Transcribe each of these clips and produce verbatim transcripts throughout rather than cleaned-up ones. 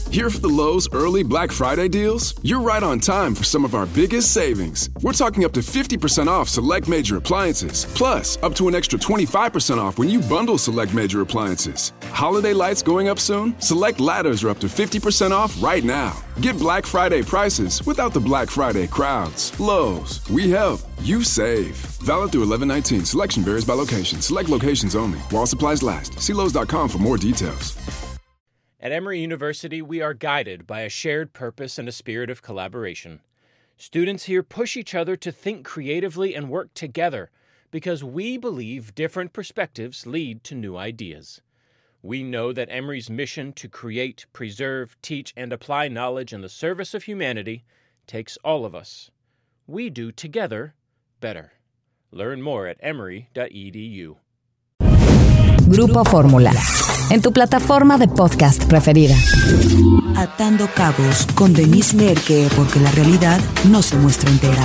Here for the Lowe's early Black Friday deals? You're right on time for some of our biggest savings. We're talking up to fifty percent off select major appliances, plus up to an extra twenty-five percent off when you bundle select major appliances. Holiday lights going up soon? Select ladders are up to fifty percent off right now. Get Black Friday prices without the Black Friday crowds. Lowe's, we help, you save. Valid through eleven nineteen. Selection varies by location. Select locations only. While supplies last. See Lowe's dot com for more details. At Emory University, we are guided by a shared purpose and a spirit of collaboration. Students here push each other to think creatively and work together because we believe different perspectives lead to new ideas. We know that Emory's mission to create, preserve, teach, and apply knowledge in the service of humanity takes all of us. We do together better. Learn more at emory dot e d u. Grupo Fórmula, en tu plataforma de podcast preferida. Atando cabos con Denise Merker, porque la realidad no se muestra entera.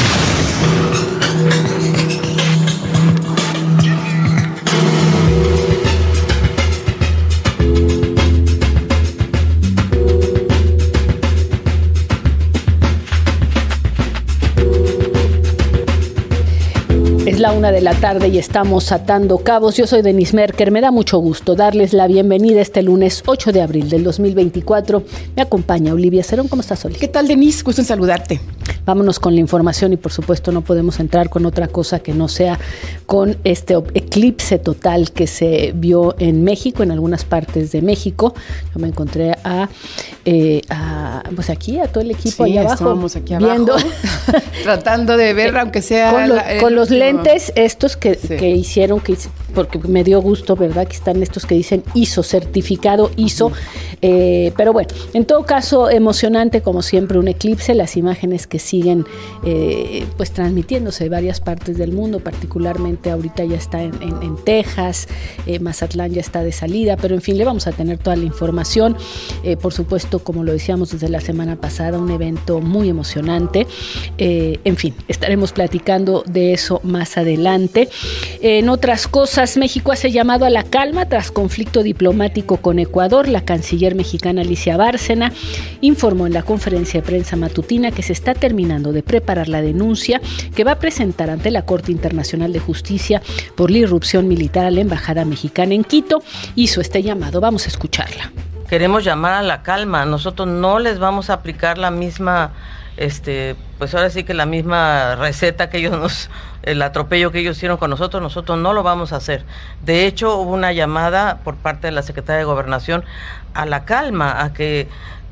Es la una de la tarde y estamos atando cabos. Yo soy Denise Merker. Me da mucho gusto darles la bienvenida este lunes ocho de abril del dos mil veinticuatro. Me acompaña Olivia Cerón. ¿Cómo estás, Oli? ¿Qué tal, Denise? Gusto en saludarte. Vámonos con la información y, por supuesto, no podemos entrar con otra cosa que no sea con este eclipse total que se vio en México, en algunas partes de México. Yo me encontré a, eh, a pues aquí, a todo el equipo sí, allá abajo. Estábamos aquí viendo, abajo, tratando de ver, aunque sea... Con, lo, la, con los lentes estos que, sí. que hicieron, que porque me dio gusto, ¿verdad? Que están estos que dicen I S O, certificado I S O. Uh-huh. Eh, pero bueno, en todo caso, emocionante como siempre un eclipse. Las imágenes que siguen eh, pues transmitiéndose de varias partes del mundo, particularmente ahorita ya está en, en, en Texas, eh, Mazatlán ya está de salida, pero en fin, le vamos a tener toda la información. Eh, por supuesto, como lo decíamos desde la semana pasada, un evento muy emocionante. Eh, en fin, estaremos platicando de eso más adelante. Eh, en otras cosas, México hace llamado a la calma tras conflicto diplomático con Ecuador. La canciller mexicana Alicia Bárcena informó en la conferencia de prensa matutina que se está terminando de preparar la denuncia que va a presentar ante la Corte Internacional de Justicia por la irrupción militar a la embajada mexicana en Quito. Hizo este llamado. Vamos a escucharla. Queremos llamar a la calma. Nosotros no les vamos a aplicar la misma, este, pues ahora sí que la misma receta que ellos nos, el atropello que ellos hicieron con nosotros, nosotros no lo vamos a hacer. De hecho, hubo una llamada por parte de la Secretaría de Gobernación a la calma, a que,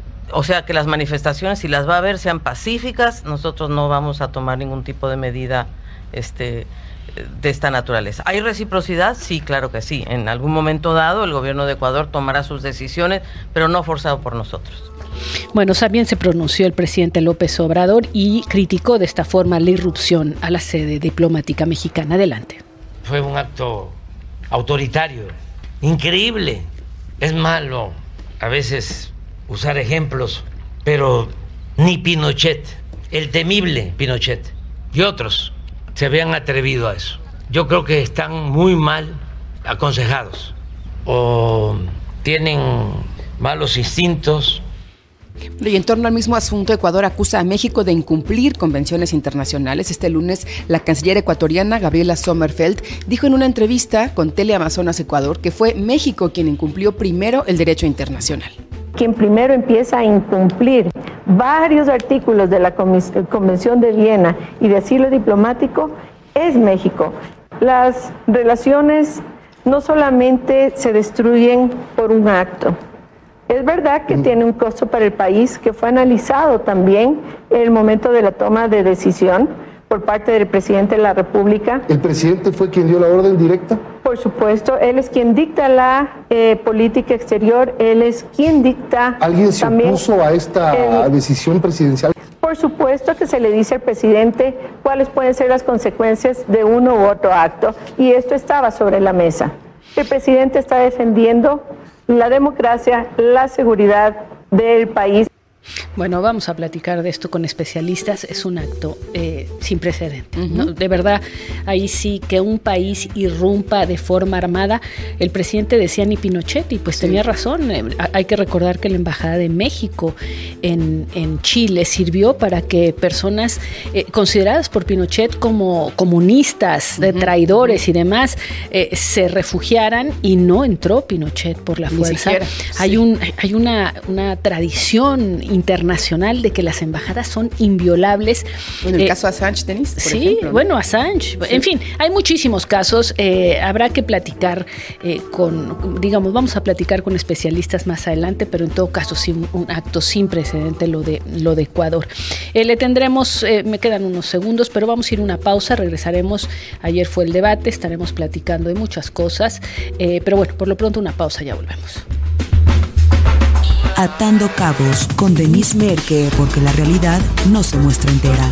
o sea, que las manifestaciones, si las va a haber, sean pacíficas. Nosotros no vamos a tomar ningún tipo de medida, este, de esta naturaleza. ¿Hay reciprocidad? Sí, claro que sí. En algún momento dado, el gobierno de Ecuador tomará sus decisiones, pero no forzado por nosotros. Bueno, también se pronunció el presidente López Obrador y criticó de esta forma la irrupción a la sede diplomática mexicana. Adelante. Fue un acto autoritario, increíble. Es malo a veces usar ejemplos, pero ni Pinochet, el temible Pinochet y otros se habían atrevido a eso. Yo creo que están muy mal aconsejados o tienen malos instintos. Y en torno al mismo asunto, Ecuador acusa a México de incumplir convenciones internacionales. Este lunes, la canciller ecuatoriana Gabriela Sommerfeld dijo en una entrevista con Teleamazonas Ecuador que fue México quien incumplió primero el derecho internacional. Quien primero empieza a incumplir varios artículos de la Convención de Viena y de asilo diplomático es México. Las relaciones no solamente se destruyen por un acto. Es verdad que tiene un costo para el país que fue analizado también en el momento de la toma de decisión por parte del presidente de la República. ¿El presidente fue quien dio la orden directa? Por supuesto, él es quien dicta la eh, política exterior, él es quien dicta... ¿Alguien se también opuso a esta el, decisión presidencial? Por supuesto que se le dice al presidente cuáles pueden ser las consecuencias de uno u otro acto, y esto estaba sobre la mesa. El presidente está defendiendo la democracia, la seguridad del país. Bueno, vamos a platicar de esto con especialistas. Es un acto eh, sin precedente, uh-huh. ¿no? De verdad, ahí sí que un país irrumpa de forma armada. El presidente decía ni Pinochet, y pues sí. tenía razón. Eh, hay que recordar que la Embajada de México en, en Chile sirvió para que personas eh, consideradas por Pinochet como comunistas, uh-huh. de traidores uh-huh. y demás, eh, se refugiaran, y no entró Pinochet por la fuerza. Ni siquiera, hay sí. un, hay una, una tradición internacional de que las embajadas son inviolables. En el eh, caso Assange, Denise, por sí, ejemplo, ¿no? bueno, Assange. Sí. En fin, hay muchísimos casos. Eh, habrá que platicar eh, con, digamos, vamos a platicar con especialistas más adelante, pero en todo caso, sí, un, un acto sin precedente lo de, lo de Ecuador. Eh, le tendremos, eh, me quedan unos segundos, pero vamos a ir a una pausa, regresaremos. Ayer fue el debate, estaremos platicando de muchas cosas, eh, pero bueno, por lo pronto una pausa, ya volvemos. Atando Cabos con Denise Merke, porque la realidad no se muestra entera.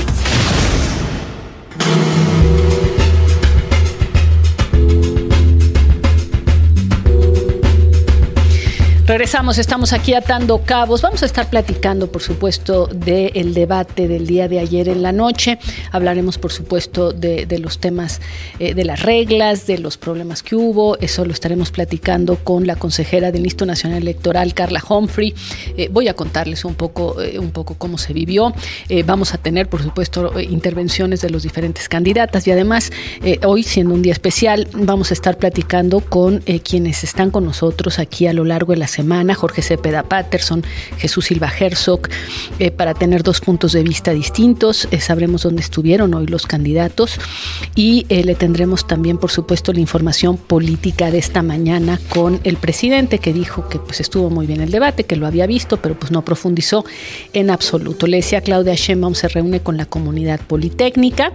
Regresamos, estamos aquí atando cabos. Vamos a estar platicando, por supuesto, del debate del día de ayer en la noche. Hablaremos, por supuesto, de, de los temas, eh, de las reglas, de los problemas que hubo. Eso lo estaremos platicando con la consejera del Instituto Nacional Electoral, Carla Humphrey. Eh, voy a contarles un poco, eh, un poco cómo se vivió. Eh, vamos a tener, por supuesto, intervenciones de los diferentes candidatas, y además, eh, hoy, siendo un día especial, vamos a estar platicando con eh, quienes están con nosotros aquí a lo largo de la semana. Semana, Jorge Cepeda Patterson, Jesús Silva Herzog, eh, para tener dos puntos de vista distintos. Eh, sabremos dónde estuvieron hoy los candidatos, y eh, le tendremos también, por supuesto, la información política de esta mañana con el presidente, que dijo que pues estuvo muy bien el debate, que lo había visto, pero pues no profundizó en absoluto. Le decía, Claudia Sheinbaum se reúne con la comunidad politécnica,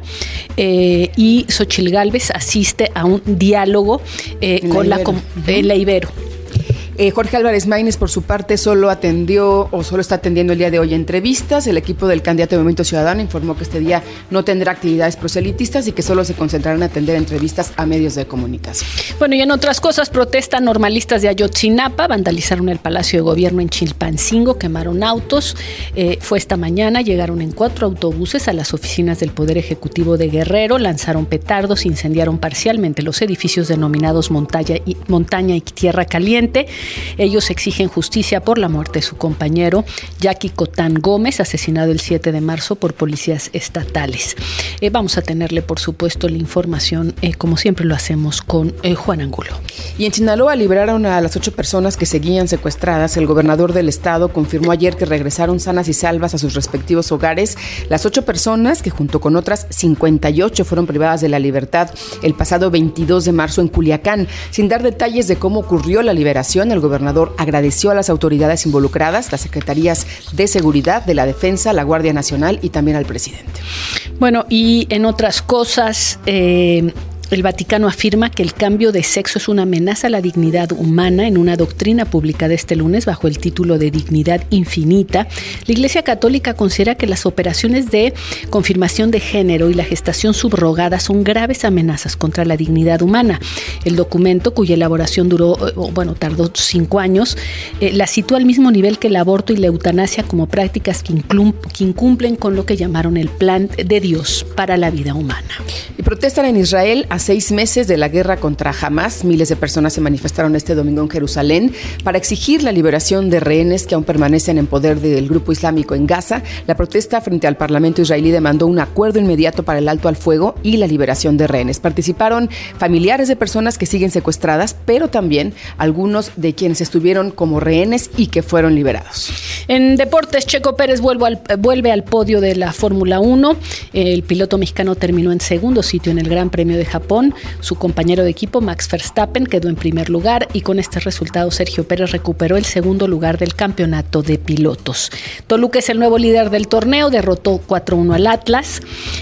eh, y Xochitl Gálvez asiste a un diálogo eh, con la, com- uh-huh. la Ibero. Eh, Jorge Álvarez Maínez, por su parte, solo atendió o solo está atendiendo el día de hoy entrevistas. El equipo del candidato de Movimiento Ciudadano informó que este día no tendrá actividades proselitistas y que solo se concentrarán en atender entrevistas a medios de comunicación. Bueno, y en otras cosas, protestan normalistas de Ayotzinapa, vandalizaron el Palacio de Gobierno en Chilpancingo, quemaron autos. Eh, fue esta mañana, llegaron en cuatro autobuses a las oficinas del Poder Ejecutivo de Guerrero, lanzaron petardos, incendiaron parcialmente los edificios denominados Montaña y, Montaña y Tierra Caliente. Ellos exigen justicia por la muerte de su compañero Jackie Cotán Gómez, asesinado el siete de marzo por policías estatales. Eh, vamos a tenerle, por supuesto, la información, eh, como siempre lo hacemos, con eh, Juan Angulo. Y en Sinaloa liberaron a las ocho personas que seguían secuestradas. El gobernador del estado confirmó ayer que regresaron sanas y salvas a sus respectivos hogares. Las ocho personas, que junto con otras cincuenta y ocho fueron privadas de la libertad el pasado veintidós de marzo en Culiacán. Sin dar detalles de cómo ocurrió la liberación, el gobernador agradeció a las autoridades involucradas, las secretarías de Seguridad, de la Defensa, la Guardia Nacional y también al presidente. Bueno, y en otras cosas, eh, el Vaticano afirma que el cambio de sexo es una amenaza a la dignidad humana en una doctrina publicada este lunes bajo el título de Dignidad Infinita. La Iglesia Católica considera que las operaciones de confirmación de género y la gestación subrogada son graves amenazas contra la dignidad humana. El documento, cuya elaboración duró, bueno, tardó cinco años, eh, la sitúa al mismo nivel que el aborto y la eutanasia como prácticas que, inclum- que incumplen con lo que llamaron el plan de Dios para la vida humana. Y protestan en Israel a seis meses de la guerra contra Hamás. Miles de personas se manifestaron este domingo en Jerusalén para exigir la liberación de rehenes que aún permanecen en poder del grupo islámico en Gaza. La protesta frente al Parlamento israelí demandó un acuerdo inmediato para el alto al fuego y la liberación de rehenes. Participaron familiares de personas que siguen secuestradas, pero también algunos de quienes estuvieron como rehenes y que fueron liberados. En deportes, Checo Pérez vuelve al, vuelve al podio de la Fórmula uno. El piloto mexicano terminó en segundo sitio en el Gran Premio de Japón. Su compañero de equipo, Max Verstappen, quedó en primer lugar, y con este resultado Sergio Pérez recuperó el segundo lugar del campeonato de pilotos. Toluca es el nuevo líder del torneo, derrotó cuatro uno al Atlas,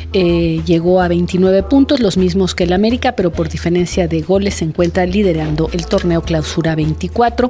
eh, llegó a veintinueve puntos, los mismos que el América, pero por diferencia de goles se encuentra liderando el torneo Clausura veinticuatro.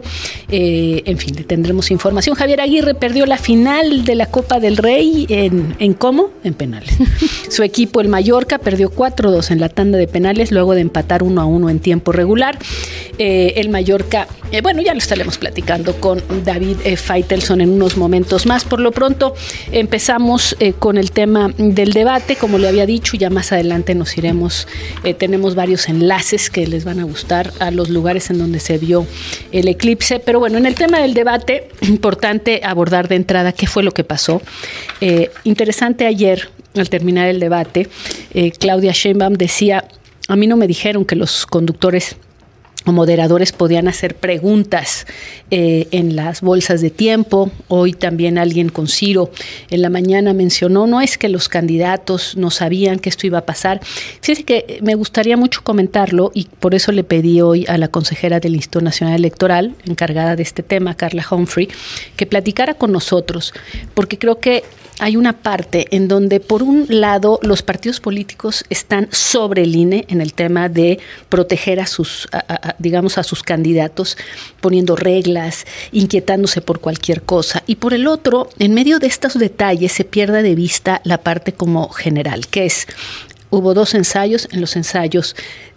Eh, en fin, le tendremos información. Javier Aguirre perdió la final de la Copa del Rey en, ¿en cómo? En penales. Su equipo, el Mallorca, perdió cuatro cuatro dos en la tanda de penales, luego de empatar uno a uno en tiempo regular. Eh, el Mallorca, eh, bueno, ya lo estaremos platicando con David eh, Faitelson en unos momentos más. Por lo pronto, empezamos eh, con el tema del debate. Como le había dicho, ya más adelante nos iremos, eh, tenemos varios enlaces que les van a gustar a los lugares en donde se vio el eclipse. Pero bueno, en el tema del debate, importante abordar de entrada qué fue lo que pasó. Eh, interesante ayer, al terminar el debate, eh, Claudia Sheinbaum decía: a mí no me dijeron que los conductores o moderadores podían hacer preguntas eh, en las bolsas de tiempo. Hoy también alguien con Ciro en la mañana mencionó, no es que los candidatos no sabían que esto iba a pasar. Fíjese que me gustaría mucho comentarlo y por eso le pedí hoy a la consejera del Instituto Nacional Electoral, encargada de este tema, Carla Humphrey, que platicara con nosotros, porque creo que hay una parte en donde, por un lado, los partidos políticos están sobre el I N E en el tema de proteger a sus, a, a, digamos, a sus candidatos, poniendo reglas, inquietándose por cualquier cosa. Y por el otro, en medio de estos detalles, se pierde de vista la parte como general, que es: hubo dos ensayos, en los ensayos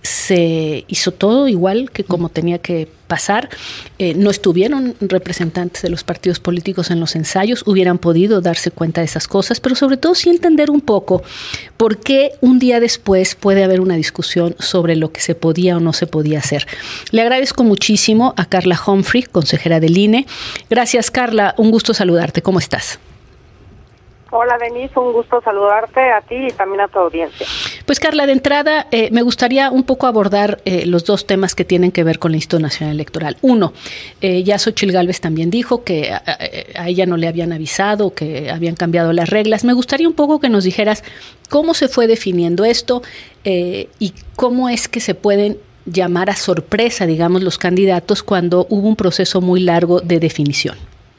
se hizo todo igual que como tenía que pasar, eh, no estuvieron representantes de los partidos políticos en los ensayos, hubieran podido darse cuenta de esas cosas, pero sobre todo sí entender un poco por qué un día después puede haber una discusión sobre lo que se podía o no se podía hacer. Le agradezco muchísimo a Carla Humphrey, consejera del I N E. Gracias, Carla, un gusto saludarte, ¿cómo estás? Hola, Denise, un gusto saludarte a ti y también a tu audiencia. Pues, Carla, de entrada, eh, me gustaría un poco abordar eh, los dos temas que tienen que ver con el Instituto Nacional Electoral. Uno, eh, ya Xochitl Gálvez también dijo que a, a, a ella no le habían avisado, que habían cambiado las reglas. Me gustaría un poco que nos dijeras cómo se fue definiendo esto eh, y cómo es que se pueden llamar a sorpresa, digamos, los candidatos cuando hubo un proceso muy largo de definición.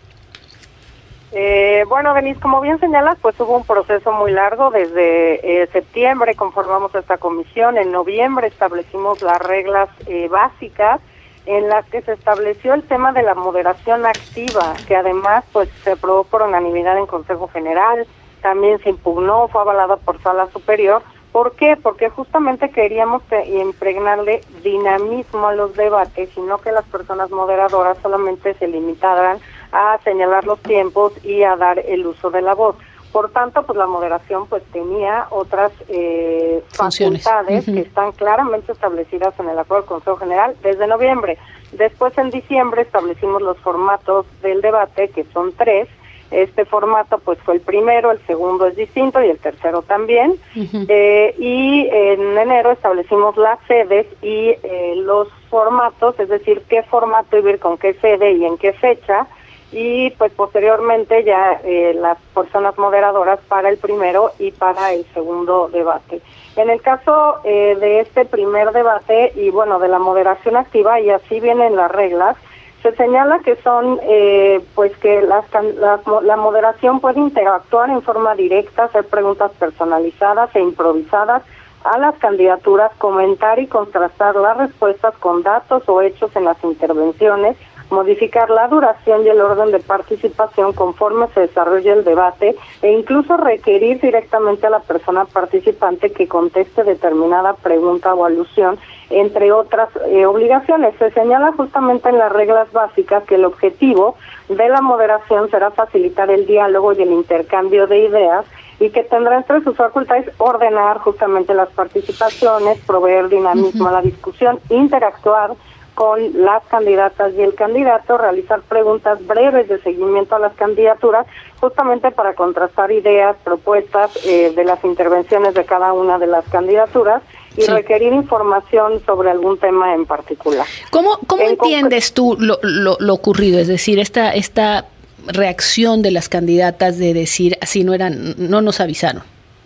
Eh, bueno, Denise, como bien señalas, pues hubo un proceso muy largo. Desde eh, septiembre conformamos esta comisión, en noviembre establecimos las reglas eh, básicas en las que se estableció el tema de la moderación activa, que además pues se aprobó por unanimidad en Consejo General, también se impugnó, fue avalada por Sala Superior. ¿Por qué? Porque justamente queríamos impregnarle dinamismo a los debates y no que las personas moderadoras solamente se limitaran a señalar los tiempos y a dar el uso de la voz. Por tanto, pues la moderación pues tenía otras eh, facultades uh-huh. que están claramente establecidas en el Acuerdo del Consejo General desde noviembre. Después, en diciembre, establecimos los formatos del debate, que son tres. Este formato pues fue el primero, el segundo es distinto y el tercero también. Uh-huh. Eh, y en enero establecimos las sedes y eh, los formatos, es decir, qué formato iba a ir con qué sede y en qué fecha. Y pues posteriormente ya eh, las personas moderadoras para el primero y para el segundo debate. En el caso eh, de este primer debate y bueno, de la moderación activa, y así vienen las reglas, se señala que son, eh, pues que las, las, la moderación puede interactuar en forma directa, hacer preguntas personalizadas e improvisadas a las candidaturas, comentar y contrastar las respuestas con datos o hechos en las intervenciones, modificar la duración y el orden de participación conforme se desarrolle el debate e incluso requerir directamente a la persona participante que conteste determinada pregunta o alusión, entre otras eh, obligaciones. Se señala justamente en las reglas básicas que el objetivo de la moderación será facilitar el diálogo y el intercambio de ideas y que tendrá entre sus facultades ordenar justamente las participaciones, proveer dinamismo uh-huh. a la discusión, interactuar con las candidatas y el candidato, realizar preguntas breves de seguimiento a las candidaturas, justamente para contrastar ideas, propuestas eh, de las intervenciones de cada una de las candidaturas y sí. requerir información sobre algún tema en particular. ¿Cómo, cómo en entiendes tú lo, lo, lo ocurrido? Es decir, esta esta reacción de las candidatas de decir así no eran, no nos avisaron.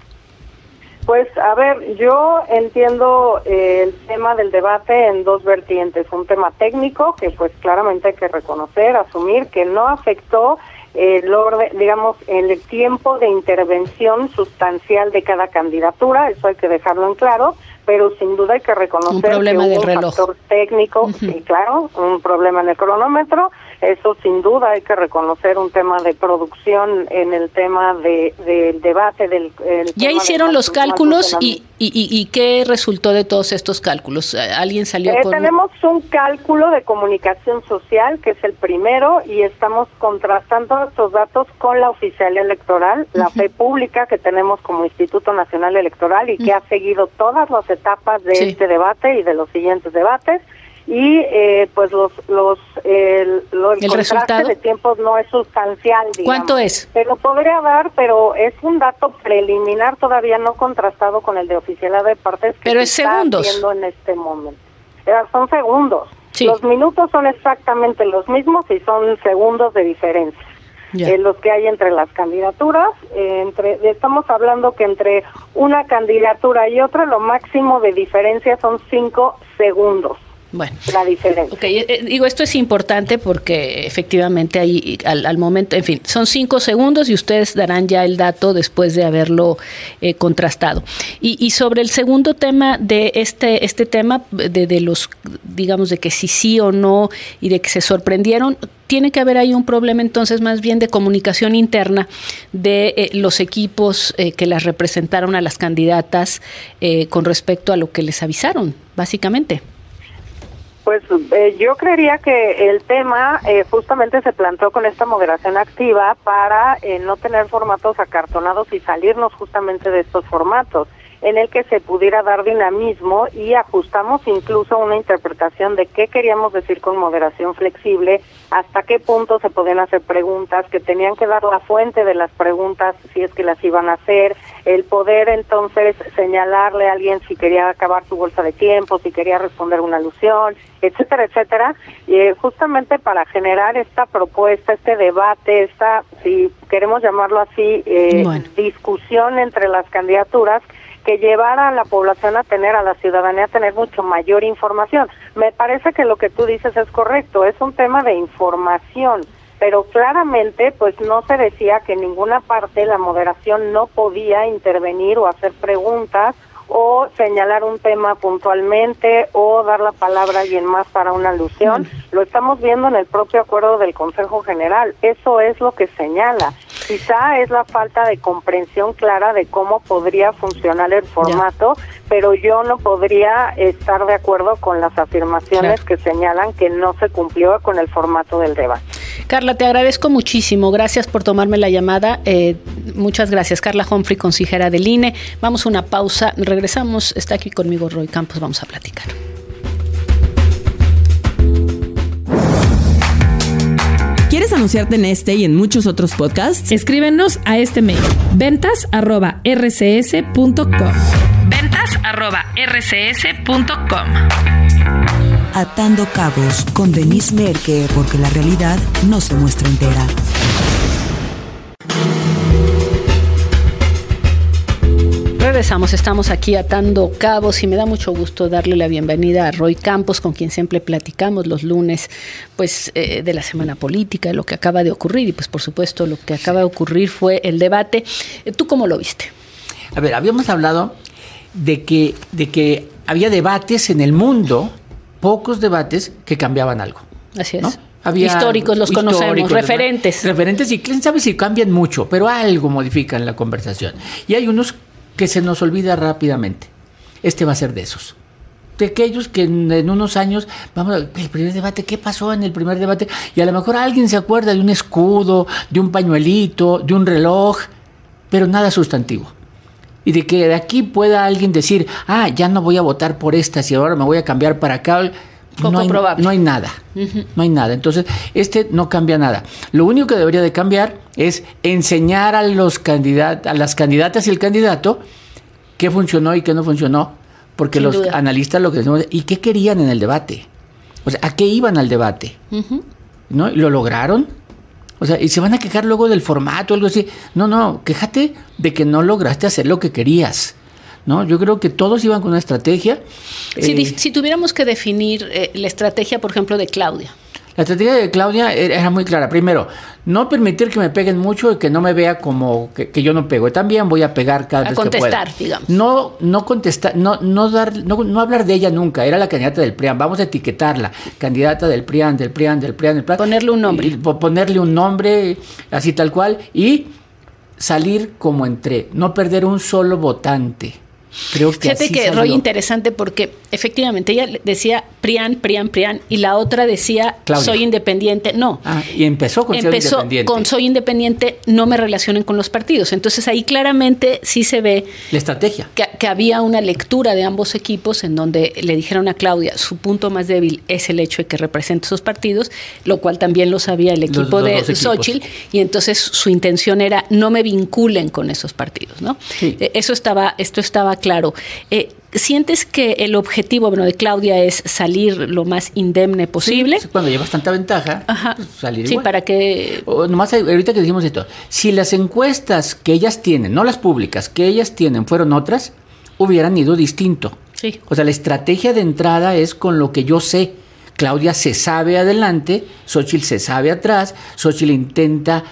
Pues, a ver, yo entiendo eh, el tema del debate en dos vertientes. Un tema técnico, que pues claramente hay que reconocer, asumir, que no afectó eh, el orden, digamos, el tiempo de intervención sustancial de cada candidatura, eso hay que dejarlo en claro, pero sin duda hay que reconocer un problema que hubo del un reloj. factor técnico, uh-huh. sí, claro, un problema en el cronómetro, Eso sin duda hay que reconocer un tema de producción en el tema de, del debate. Del, el ¿Ya tema hicieron de los cálculos y, y, y, y qué resultó de todos estos cálculos? ¿Alguien salió eh, con...? Tenemos un cálculo de comunicación social, que es el primero, y estamos contrastando estos datos con la oficialía electoral, uh-huh. la fe pública que tenemos como Instituto Nacional Electoral y uh-huh. que ha seguido todas las etapas de sí. este debate y de los siguientes debates. Y eh, pues los los el, lo, el, el contraste resultado de tiempos no es sustancial, digamos. ¿Cuánto es? Se lo podría dar, pero es un dato preliminar, todavía no contrastado con el de oficialidad de partes que pero se es está segundos. haciendo en este momento. Son segundos. Sí. Los minutos son exactamente los mismos y son segundos de diferencia. Eh, los que hay entre las candidaturas, eh, entre estamos hablando que entre una candidatura y otra lo máximo de diferencia son cinco segundos. Bueno, la diferencia. Okay, eh, digo, esto es importante porque efectivamente ahí al, al momento, en fin, son cinco segundos y ustedes darán ya el dato después de haberlo eh, contrastado. Y, y sobre el segundo tema de este este tema de, de los, digamos, de que si sí o no y de que se sorprendieron, tiene que haber ahí un problema entonces más bien de comunicación interna de eh, los equipos eh, que las representaron a las candidatas eh, con respecto a lo que les avisaron, básicamente. Pues eh, yo creería que el tema eh, justamente se planteó con esta moderación activa para eh, no tener formatos acartonados y salirnos justamente de estos formatos, en el que se pudiera dar dinamismo y ajustamos incluso una interpretación de qué queríamos decir con moderación flexible, hasta qué punto se podían hacer preguntas, que tenían que dar la fuente de las preguntas si es que las iban a hacer, el poder entonces señalarle a alguien si quería acabar su bolsa de tiempo, si quería responder una alusión, etcétera, etcétera, y eh, justamente para generar esta propuesta, este debate, esta, si queremos llamarlo así, eh, bueno. discusión entre las candidaturas, que llevara a la población a tener, a la ciudadanía a tener mucho mayor información. Me parece que lo que tú dices es correcto, es un tema de información, pero claramente pues no se decía que en ninguna parte la moderación no podía intervenir o hacer preguntas o señalar un tema puntualmente o dar la palabra a alguien más para una alusión. Lo estamos viendo en el propio acuerdo del Consejo General, eso es lo que señala. Quizá es la falta de comprensión clara de cómo podría funcionar el formato, ya. pero yo no podría estar de acuerdo con las afirmaciones claro. que señalan que no se cumplió con el formato del debate. Carla, te agradezco muchísimo. Gracias por tomarme la llamada. Eh, muchas gracias. Carla Humphrey, consejera del I N E. Vamos a una pausa. Regresamos. Está aquí conmigo Roy Campos. Vamos a platicar. ¿Quieres anunciarte en este y en muchos otros podcasts? Escríbenos a este mail, ventas arroba r c s punto com. ventas arroba r c s punto com. Atando cabos con Denise Merker, porque la realidad no se muestra entera. Regresamos, estamos aquí atando cabos y me da mucho gusto darle la bienvenida a Roy Campos, con quien siempre platicamos los lunes pues eh, de la semana política, de lo que acaba de ocurrir y pues por supuesto lo que acaba de ocurrir fue el debate. ¿Tú cómo lo viste? A ver, habíamos hablado de que, de que había debates en el mundo, pocos debates que cambiaban algo. Así es. ¿No? Había históricos, los históricos, conocemos, referentes. Referentes y quién sabe si cambian mucho, pero algo modifican la conversación. Y hay unos que se nos olvida rápidamente. Este va a ser de esos. De aquellos que en, en unos años, vamos a ver, el primer debate, ¿qué pasó en el primer debate? Y a lo mejor alguien se acuerda de un escudo, de un pañuelito, de un reloj, pero nada sustantivo. Y de que de aquí pueda alguien decir, ah, ya no voy a votar por estas y ahora me voy a cambiar para acá. Poco no hay, probable. No hay nada, uh-huh. no hay nada. Entonces, este no cambia nada. Lo único que debería de cambiar es enseñar a los candidatos, a las candidatas y el candidato qué funcionó y qué no funcionó, porque Sin los duda. analistas lo que decimos, ¿y qué querían en el debate? O sea, ¿a qué iban al debate? Uh-huh. ¿No? ¿Lo lograron? O sea, y se van a quejar luego del formato o algo así. No, no, quéjate de que no lograste hacer lo que querías. ¿No? Yo creo que todos iban con una estrategia. Si, eh, si tuviéramos que definir eh, la estrategia, por ejemplo, de Claudia. La estrategia de Claudia era muy clara. Primero, no permitir que me peguen mucho y que no me vea como que, que yo no pego. También voy a pegar cada a vez que pueda. contestar, digamos. No, no contestar, no, no dar, no, no hablar de ella nunca. Era la candidata del P R I A N. Vamos a etiquetarla. Candidata del P R I A N, del P R I A N, del P R I A N, del P R I A N. Ponerle un nombre. Y, ponerle un nombre, así tal cual. Y salir como entré. No perder un solo votante. Creo que Fíjate así que, salió. Roy, interesante porque efectivamente ella decía P R I A N, P R I A N, P R I A N y la otra decía Claudia. soy independiente. No. Ah, y empezó con Empezó ser independiente. con soy independiente, no me relacionen con los partidos. Entonces ahí claramente sí se ve la estrategia. Que, que había una lectura de ambos equipos en donde le dijeron a Claudia su punto más débil es el hecho de que represente esos partidos, lo cual también lo sabía el equipo los, los de Xóchitl, y entonces su intención era no me vinculen con esos partidos, ¿no? Sí. Eso estaba, esto estaba claro. Eh, ¿Sientes que el objetivo, bueno, de Claudia es salir lo más indemne posible? Sí, cuando llevas tanta ventaja, pues salir sí, igual. para que... O nomás ahorita que dijimos esto, si las encuestas que ellas tienen, no las públicas, que ellas tienen fueron otras, hubieran ido distinto. Sí. O sea, la estrategia de entrada es con lo que yo sé. Claudia se sabe adelante, Xóchitl se sabe atrás, Xóchitl intenta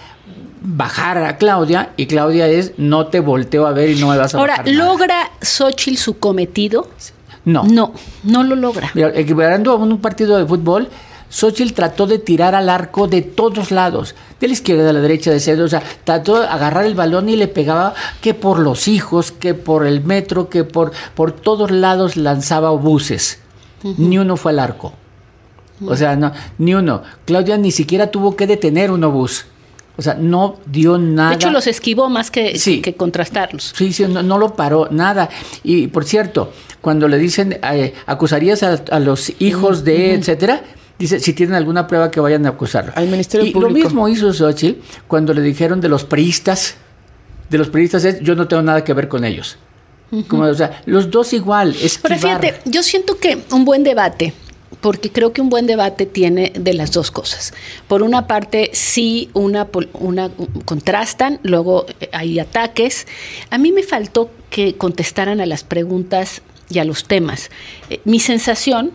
bajar a Claudia y Claudia es no te volteo a ver y no me vas a Ahora, bajar nada. ¿logra Xóchitl su cometido? No. No, no lo logra. Mira, equiparando a un partido de fútbol, Xóchitl trató de tirar al arco de todos lados, de la izquierda, de la derecha, de centro, o sea, trató de agarrar el balón y le pegaba que por los hijos, que por el metro, que por, por todos lados lanzaba obuses. Uh-huh. Ni uno fue al arco. Uh-huh. O sea, no, ni uno. Claudia ni siquiera tuvo que detener un obús. O sea, no dio nada. De hecho, los esquivó más que, sí. que contrastarlos. Sí, sí, no, no lo paró, nada. Y, por cierto, cuando le dicen, eh, acusarías a, a los hijos uh-huh. de, etcétera, dice, si tienen alguna prueba que vayan a acusarlo. Al Ministerio y Público. Lo mismo hizo Xóchitl cuando le dijeron de los priistas, de los priistas es, yo no tengo nada que ver con ellos. Uh-huh. Como, o sea, los dos igual, esquivar. Pero fíjate, yo siento que un buen debate, porque creo que un buen debate tiene de las dos cosas. Por una parte, sí, una, una contrastan, luego hay ataques. A mí me faltó que contestaran a las preguntas y a los temas. Eh, mi sensación,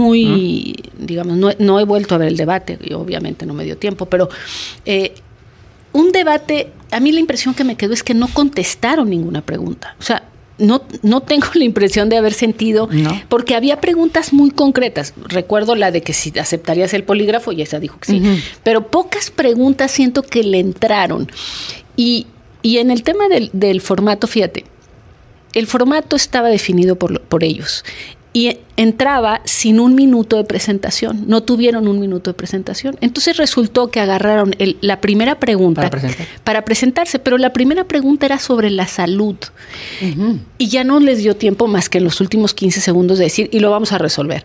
muy, ¿Mm? digamos, no, no he vuelto a ver el debate, y obviamente no me dio tiempo, pero eh, un debate, a mí la impresión que me quedó es que no contestaron ninguna pregunta. O sea, No, no tengo la impresión de haber sentido, no. porque había preguntas muy concretas. Recuerdo la de que si aceptarías el polígrafo, y esa dijo que sí. Uh-huh. Pero pocas preguntas siento que le entraron. Y, y en el tema del, del formato, fíjate, el formato estaba definido por, por ellos. Y entraba sin un minuto de presentación. No tuvieron un minuto de presentación. Entonces resultó que agarraron el, la primera pregunta para, presentar. para presentarse, pero la primera pregunta era sobre la salud. Uh-huh. Y ya no les dio tiempo más que en los últimos quince segundos de decir, y lo vamos a resolver.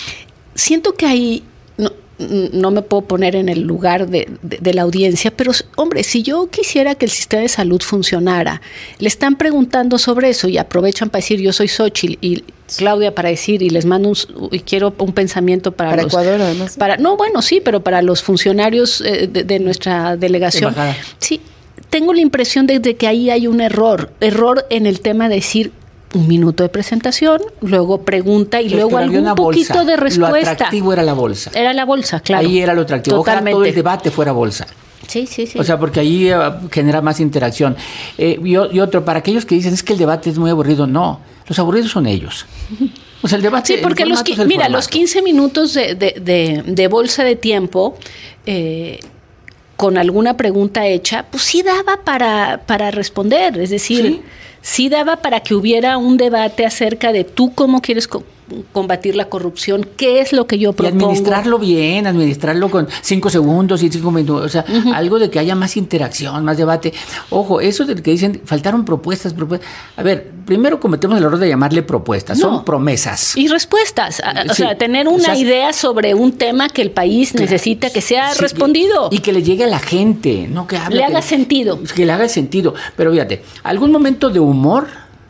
Siento que ahí no, no me puedo poner en el lugar de, de, de la audiencia, pero hombre, si yo quisiera que el sistema de salud funcionara, le están preguntando sobre eso y aprovechan para decir yo soy Xóchitl y Claudia para decir y les mando un, y quiero un pensamiento para, para los, Ecuador además. Para, no, bueno, sí, pero para los funcionarios eh, de, de nuestra delegación. Embajada. Sí, tengo la impresión de, de que ahí hay un error, error en el tema de decir un minuto de presentación, luego pregunta y Pero luego algún poquito bolsa. de respuesta. Lo atractivo era la bolsa. Era la bolsa, claro. Ahí era lo atractivo. Totalmente. Ojalá todo el debate fuera bolsa. Sí, sí, sí. O sea, porque ahí uh, genera más interacción. Eh, y, y otro, para aquellos que dicen es que el debate es muy aburrido, no. Los aburridos son ellos. O sea, el debate. Sí, porque los, mira, formato. los quince minutos de, de, de, de bolsa de tiempo, eh, con alguna pregunta hecha, pues sí daba para, para responder. Es decir, sí. sí daba para que hubiera un debate acerca de tú cómo quieres co- combatir la corrupción, qué es lo que yo propongo. Y administrarlo bien, administrarlo con cinco segundos y cinco minutos, o sea, uh-huh. algo de que haya más interacción, más debate. Ojo, eso de que dicen, faltaron propuestas, propuestas. A ver, primero cometemos el error de llamarle propuestas, no. son promesas. Y respuestas, a, sí. o sea, tener una o sea, idea sobre un tema que el país claro. necesita que sea sí, respondido. Y, y que le llegue a la gente, no que hable. Le que, haga sentido. Que le haga sentido. Pero fíjate, algún momento de humor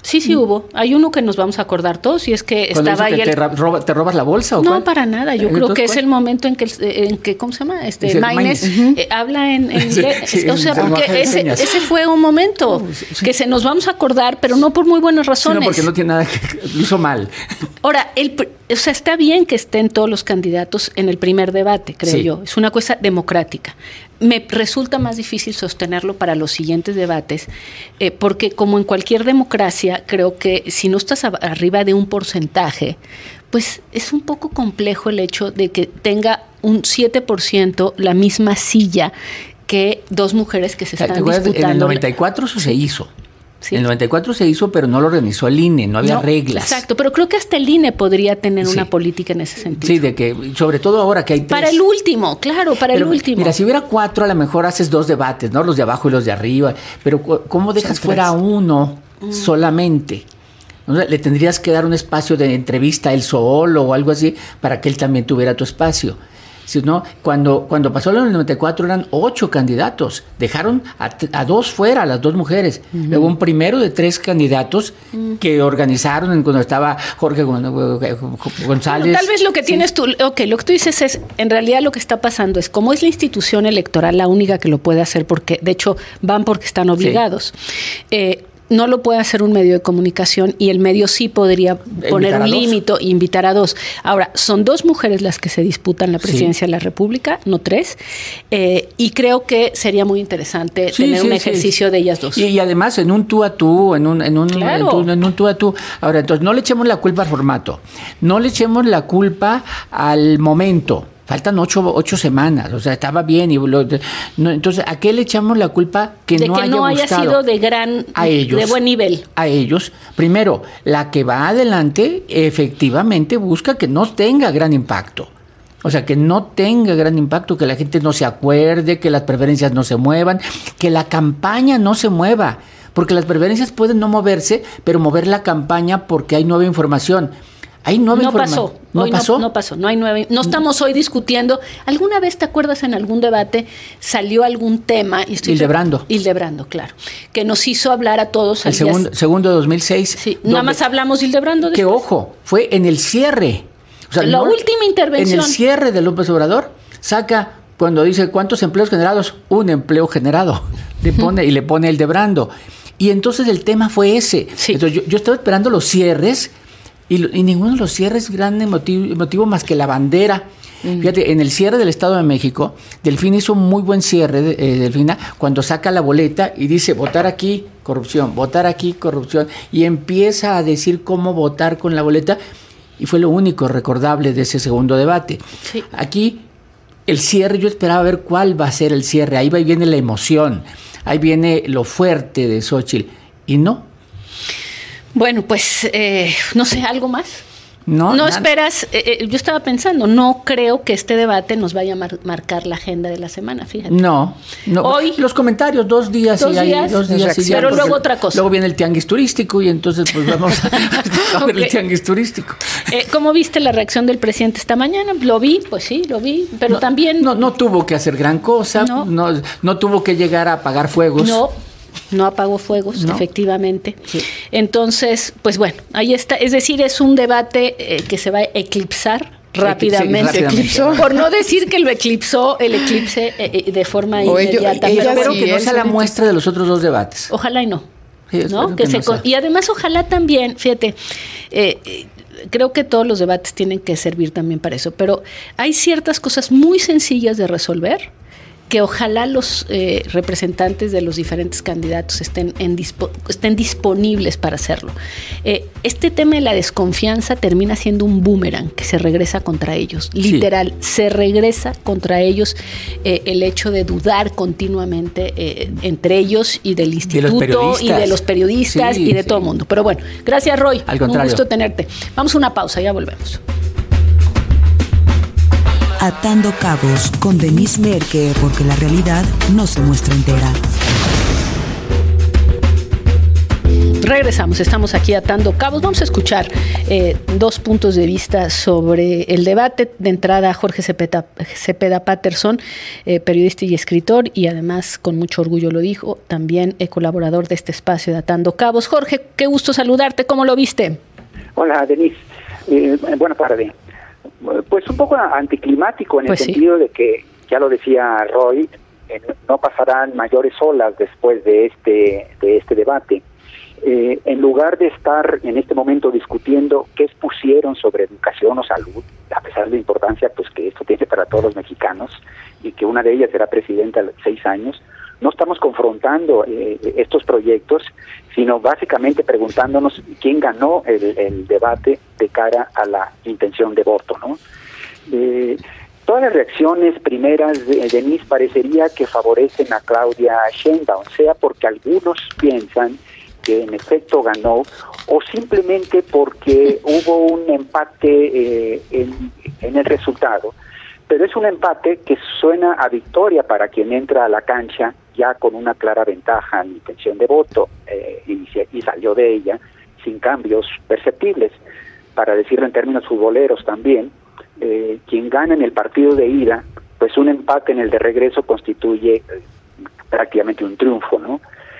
Sí, sí hubo. Hay uno que nos vamos a acordar todos y es que estaba ahí. Que el... te, roba, ¿Te robas la bolsa o No, cuál? para nada. Yo creo que es el momento en que, en que ¿cómo se llama? Este, Maynes uh-huh. eh, habla en, en sí, inglés. sí, o sea, porque ese, ese fue un momento oh, sí, sí. que se nos vamos a acordar, pero no por muy buenas razones. Sí, no, porque no tiene nada que... Lo hizo mal. Ahora, el, o sea, está bien que estén todos los candidatos en el primer debate, creo sí. yo. Es una cosa democrática. Me resulta más difícil sostenerlo para los siguientes debates, eh, porque como en cualquier democracia, creo que si no estás a, arriba de un porcentaje, pues es un poco complejo el hecho de que tenga un siete por ciento la misma silla que dos mujeres que se están disputando. En el noventa y cuatro eso se hizo. Sí. En el noventa y cuatro se hizo, pero no lo organizó el I N E, no había no, reglas. Exacto, pero creo que hasta el I N E podría tener sí. una política en ese sentido. Sí, de que, sobre todo ahora que hay tres. Para el último, claro, para pero, el último. Mira, si hubiera cuatro, a lo mejor haces dos debates, ¿no? Los de abajo y los de arriba. Pero ¿cómo dejas fuera uno mm. solamente? O sea, le tendrías que dar un espacio de entrevista a él solo o algo así para que él también tuviera tu espacio. Si no, cuando, cuando pasó en el noventa y cuatro eran ocho candidatos, dejaron a, a dos fuera, a las dos mujeres. Uh-huh. Luego un primero de tres candidatos uh-huh. que organizaron cuando estaba Jorge González. Bueno, tal vez lo que tienes sí. tú, ok, lo que tú dices es, en realidad lo que está pasando es, como es la institución electoral la única que lo puede hacer, porque de hecho van porque están obligados, sí. eh, no lo puede hacer un medio de comunicación y el medio sí podría poner un límite e invitar a dos. Ahora, son dos mujeres las que se disputan la presidencia sí. de la República, no tres, eh, y creo que sería muy interesante sí, tener sí, un ejercicio sí. de ellas dos. Y, y además en un tú a tú, en un, en un, claro. en, en un tú a tú. Ahora, entonces no le echemos la culpa al formato, no le echemos la culpa al momento. Faltan ocho, ocho semanas, o sea, estaba bien. y lo, no, Entonces, ¿a qué le echamos la culpa que de no que haya no haya gustado? sido de gran, a ellos, de buen nivel? A ellos. Primero, la que va adelante efectivamente busca que no tenga gran impacto. O sea, que no tenga gran impacto, que la gente no se acuerde, que las preferencias no se muevan, que la campaña no se mueva. Porque las preferencias pueden no moverse, pero mover la campaña porque hay nueva información. Hay nueva no información. Pasó. ¿No hoy pasó? No, no pasó. No hay nueve. No estamos hoy discutiendo. ¿Alguna vez te acuerdas en algún debate salió algún tema? Y estoy Hildebrando. Hildebrando, claro. Que nos hizo hablar a todos. El segundo, segundo de dos mil seis. Sí, nada más hablamos de Hildebrando. Que ojo, fue en el cierre. O sea, la no, última intervención. En el cierre de López Obrador, saca, cuando dice cuántos empleos generados, un empleo generado. Le pone, y le pone Hildebrando. Y entonces el tema fue ese. Sí. Entonces yo, yo estaba esperando los cierres. Y, y ninguno de los cierres es gran motivo, motivo más que la bandera. Mm. Fíjate, en el cierre del Estado de México, Delfina hizo un muy buen cierre, de, eh, Delfina, cuando saca la boleta y dice, votar aquí, corrupción, votar aquí, corrupción, y empieza a decir cómo votar con la boleta, y fue lo único recordable de ese segundo debate. Sí. Aquí, el cierre, yo esperaba ver cuál va a ser el cierre, ahí va y viene la emoción, ahí viene lo fuerte de Xóchitl, y no. Bueno, pues, eh, no sé, ¿algo más? No, no nada. esperas, eh, yo estaba pensando, no creo que este debate nos vaya a mar- marcar la agenda de la semana, fíjate. No, no. Hoy, los comentarios, dos días dos y hay, días, dos días y ya, pero luego otra cosa. Luego viene el tianguis turístico y entonces pues vamos a, a ver okay. el tianguis turístico. Eh, ¿Cómo viste la reacción del presidente esta mañana? Lo vi, pues sí, lo vi, pero no, también... No, no tuvo que hacer gran cosa, no. No, no tuvo que llegar a apagar fuegos. No. No apagó fuegos, no. efectivamente. Sí. Entonces, pues bueno, ahí está. Es decir, es un debate eh, que se va a eclipsar rápidamente. Sí, rápidamente. Por no decir que lo eclipsó el eclipse eh, de forma o inmediata. Ello, pero espero sí, que no sea la muestra de los otros dos debates. Ojalá y no. Sí, ¿no? Que que se no con... Y además, ojalá también, fíjate, eh, eh, creo que todos los debates tienen que servir también para eso, pero hay ciertas cosas muy sencillas de resolver que ojalá los eh, representantes de los diferentes candidatos estén, en dispo, estén disponibles para hacerlo. Eh, este tema de la desconfianza termina siendo un boomerang que se regresa contra ellos, literal, sí. se regresa contra ellos eh, el hecho de dudar continuamente eh, entre ellos y del instituto de y de los periodistas sí, y de sí. todo el mundo. Pero bueno, gracias Roy, Al contrario. Un gusto tenerte. Vamos a una pausa, ya volvemos. Atando cabos con Denise Merker, porque la realidad no se muestra entera. Regresamos, estamos aquí atando cabos. Vamos a escuchar eh, dos puntos de vista sobre el debate. De entrada, Jorge Cepeda, Cepeda Patterson, eh, periodista y escritor, y además, con mucho orgullo lo dijo, también eh, colaborador de este espacio de Atando Cabos. Jorge, qué gusto saludarte. ¿Cómo lo viste? Hola, Denise. Eh, buenas tardes. Pues un poco anticlimático en pues el sí. sentido de que, ya lo decía Roy, eh, no pasarán mayores olas después de este, de este debate. Eh, en lugar de estar en este momento discutiendo qué expusieron sobre educación o salud, a pesar de la importancia pues que esto tiene para todos los mexicanos y que una de ellas será presidenta a los seis años, no estamos confrontando eh, estos proyectos, sino básicamente preguntándonos quién ganó el, el debate de cara a la intención de voto, ¿no? Eh, todas las reacciones primeras de Denise parecería que favorecen a Claudia Sheinbaum, sea porque algunos piensan que en efecto ganó, o simplemente porque hubo un empate eh, en, en el resultado. Pero es un empate que suena a victoria para quien entra a la cancha ya con una clara ventaja en intención de voto eh, y, y salió de ella sin cambios perceptibles. Para decirlo en términos futboleros también, eh, quien gana en el partido de ida, pues un empate en el de regreso constituye eh, prácticamente un triunfo, ¿no?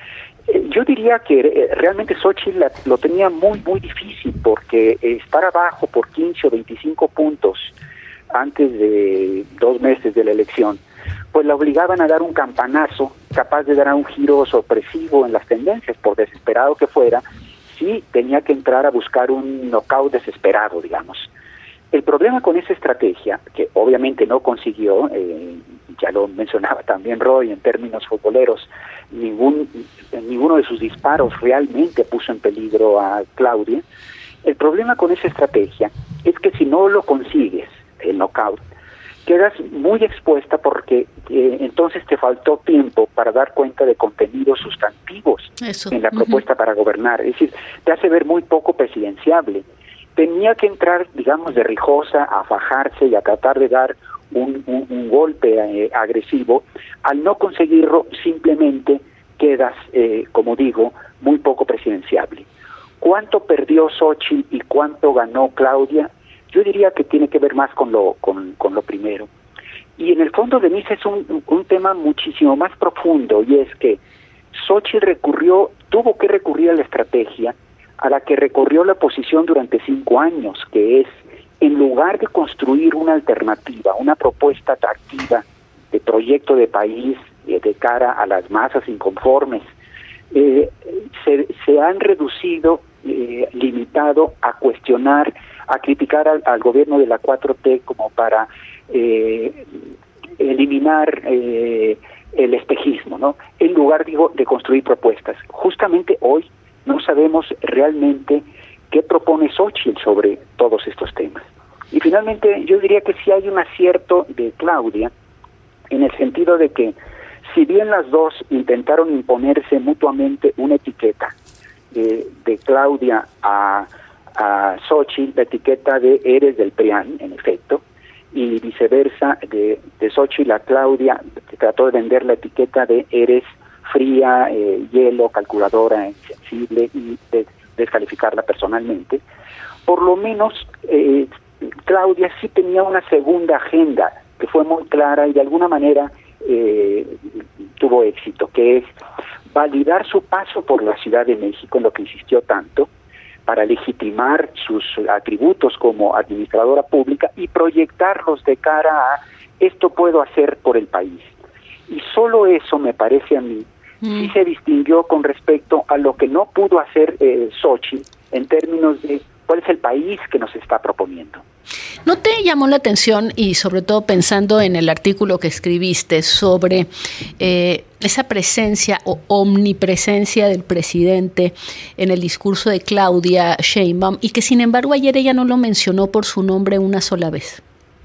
Yo diría que eh, realmente Xochitl la, lo tenía muy, muy difícil porque eh, estar abajo por quince o veinticinco puntos antes de dos meses de la elección, pues la obligaban a dar un campanazo capaz de dar un giro sorpresivo en las tendencias, por desesperado que fuera, sí tenía que entrar a buscar un knockout desesperado, digamos. El problema con esa estrategia, que obviamente no consiguió, eh, ya lo mencionaba también Roy en términos futboleros, ningún ninguno de sus disparos realmente puso en peligro a Claudia. El problema con esa estrategia es que si no lo consigues, el knockout, quedas muy expuesta porque eh, entonces te faltó tiempo para dar cuenta de contenidos sustantivos Eso. en la Uh-huh. propuesta para gobernar. Es decir, te hace ver muy poco presidenciable. Tenía que entrar, digamos, de rijosa a fajarse y a tratar de dar un, un, un golpe eh, agresivo. Al no conseguirlo, simplemente quedas, eh, como digo, muy poco presidenciable. ¿Cuánto perdió Xochitl y cuánto ganó Claudia? Yo diría que tiene que ver más con lo, con, con lo primero. Y en el fondo, Denise, es un, un tema muchísimo más profundo, y es que Xochitl recurrió, tuvo que recurrir a la estrategia a la que recorrió la oposición durante cinco años, que es, en lugar de construir una alternativa, una propuesta atractiva de proyecto de país eh, de cara a las masas inconformes, eh, se, se han reducido, eh, limitado a cuestionar, a criticar al, al gobierno de la cuatro T como para eh, eliminar eh, el espejismo, ¿no? En lugar, digo, de construir propuestas. Justamente hoy no sabemos realmente qué propone Xochitl sobre todos estos temas. Y finalmente yo diría que sí hay un acierto de Claudia, en el sentido de que si bien las dos intentaron imponerse mutuamente una etiqueta, eh, de Claudia a, a Xochitl, la etiqueta de eres del P R I A N, en efecto, y viceversa, de, de Xochitl a Claudia, que trató de vender la etiqueta de eres fría, eh, hielo, calculadora, insensible, y de descalificarla personalmente. Por lo menos eh, Claudia sí tenía una segunda agenda que fue muy clara y de alguna manera eh, tuvo éxito, que es validar su paso por la Ciudad de México, en lo que insistió tanto, para legitimar sus atributos como administradora pública y proyectarlos de cara a esto puedo hacer por el país. Y solo eso, me parece a mí, mm. sí se distinguió con respecto a lo que no pudo hacer eh, Xochitl en términos de cuál es el país que nos está proponiendo. ¿No te llamó la atención, y sobre todo pensando en el artículo que escribiste sobre eh, esa presencia o omnipresencia del presidente en el discurso de Claudia Sheinbaum, y que sin embargo ayer ella no lo mencionó por su nombre una sola vez?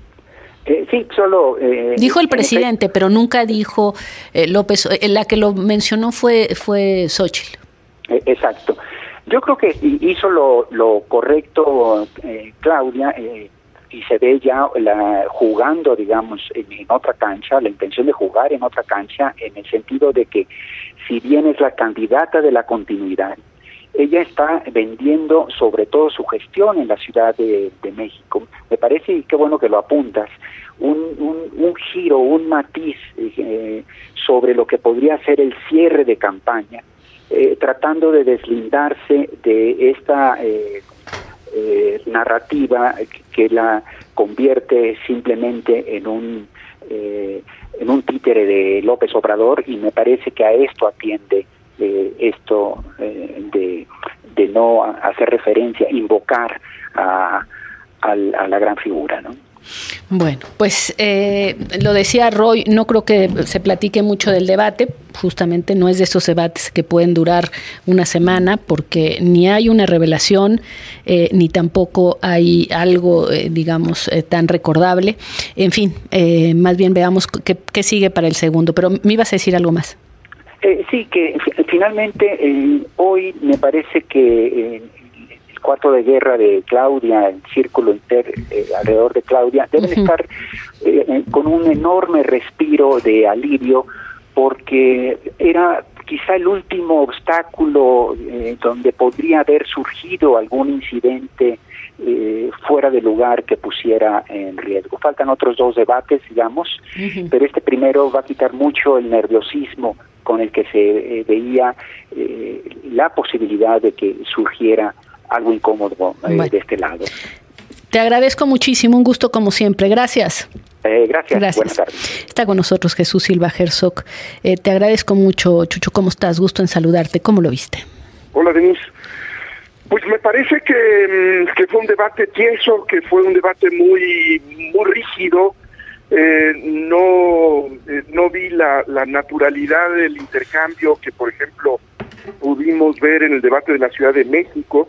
Eh, sí, solo... Eh, dijo el presidente, pero nunca dijo eh, López. Eh, la que lo mencionó fue, fue Xochitl. Eh, exacto. Yo creo que hizo lo, lo correcto eh, Claudia, eh, y se ve ya la, jugando, digamos, en, en otra cancha, la intención de jugar en otra cancha, en el sentido de que si bien es la candidata de la continuidad ella está vendiendo sobre todo su gestión en la Ciudad de, de México. Me parece, y qué bueno que lo apuntas, un, un, un giro, un matiz eh, sobre lo que podría ser el cierre de campaña, eh, tratando de deslindarse de esta eh, eh, narrativa que la convierte simplemente en un eh, en un títere de López Obrador, y me parece que a esto atiende eh, esto eh, de, de no hacer referencia, invocar a, a, a la gran figura, ¿no? Bueno, pues eh, lo decía Roy, no creo que se platique mucho del debate, justamente no es de esos debates que pueden durar una semana, porque ni hay una revelación, eh, ni tampoco hay algo, eh, digamos, eh, tan recordable. En fin, eh, más bien veamos qué, qué sigue para el segundo, pero me ibas a decir algo más. Eh, sí, que finalmente eh, hoy me parece que... Eh, cuarto de guerra de Claudia, el círculo inter eh, alrededor de Claudia, deben uh-huh. estar eh, con un enorme respiro de alivio, porque era quizá el último obstáculo eh, donde podría haber surgido algún incidente eh, fuera de lugar que pusiera en riesgo. Faltan otros dos debates, digamos, uh-huh. pero este primero va a quitar mucho el nerviosismo con el que se eh, veía eh, la posibilidad de que surgiera algo incómodo eh, bueno. de este lado. Te agradezco muchísimo, un gusto como siempre. Gracias. Eh, gracias. gracias. Buenas tardes. Está con nosotros Jesús Silva Herzog. Eh, te agradezco mucho, Chucho. ¿Cómo estás? Gusto en saludarte. ¿Cómo lo viste? Hola, Denise. Pues me parece que, que fue un debate tieso, que fue un debate muy, muy rígido. Eh, no, eh, no vi la, la naturalidad del intercambio que, por ejemplo, pudimos ver en el debate de la Ciudad de México.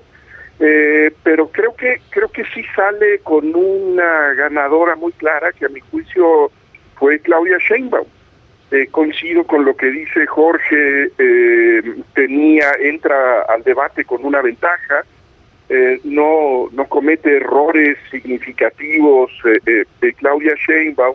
Eh, pero creo que creo que sí sale con una ganadora muy clara, que a mi juicio fue Claudia Sheinbaum. Eh, coincido con lo que dice Jorge, eh, tenía entra al debate con una ventaja, eh, no no comete errores significativos eh, eh, de Claudia Sheinbaum,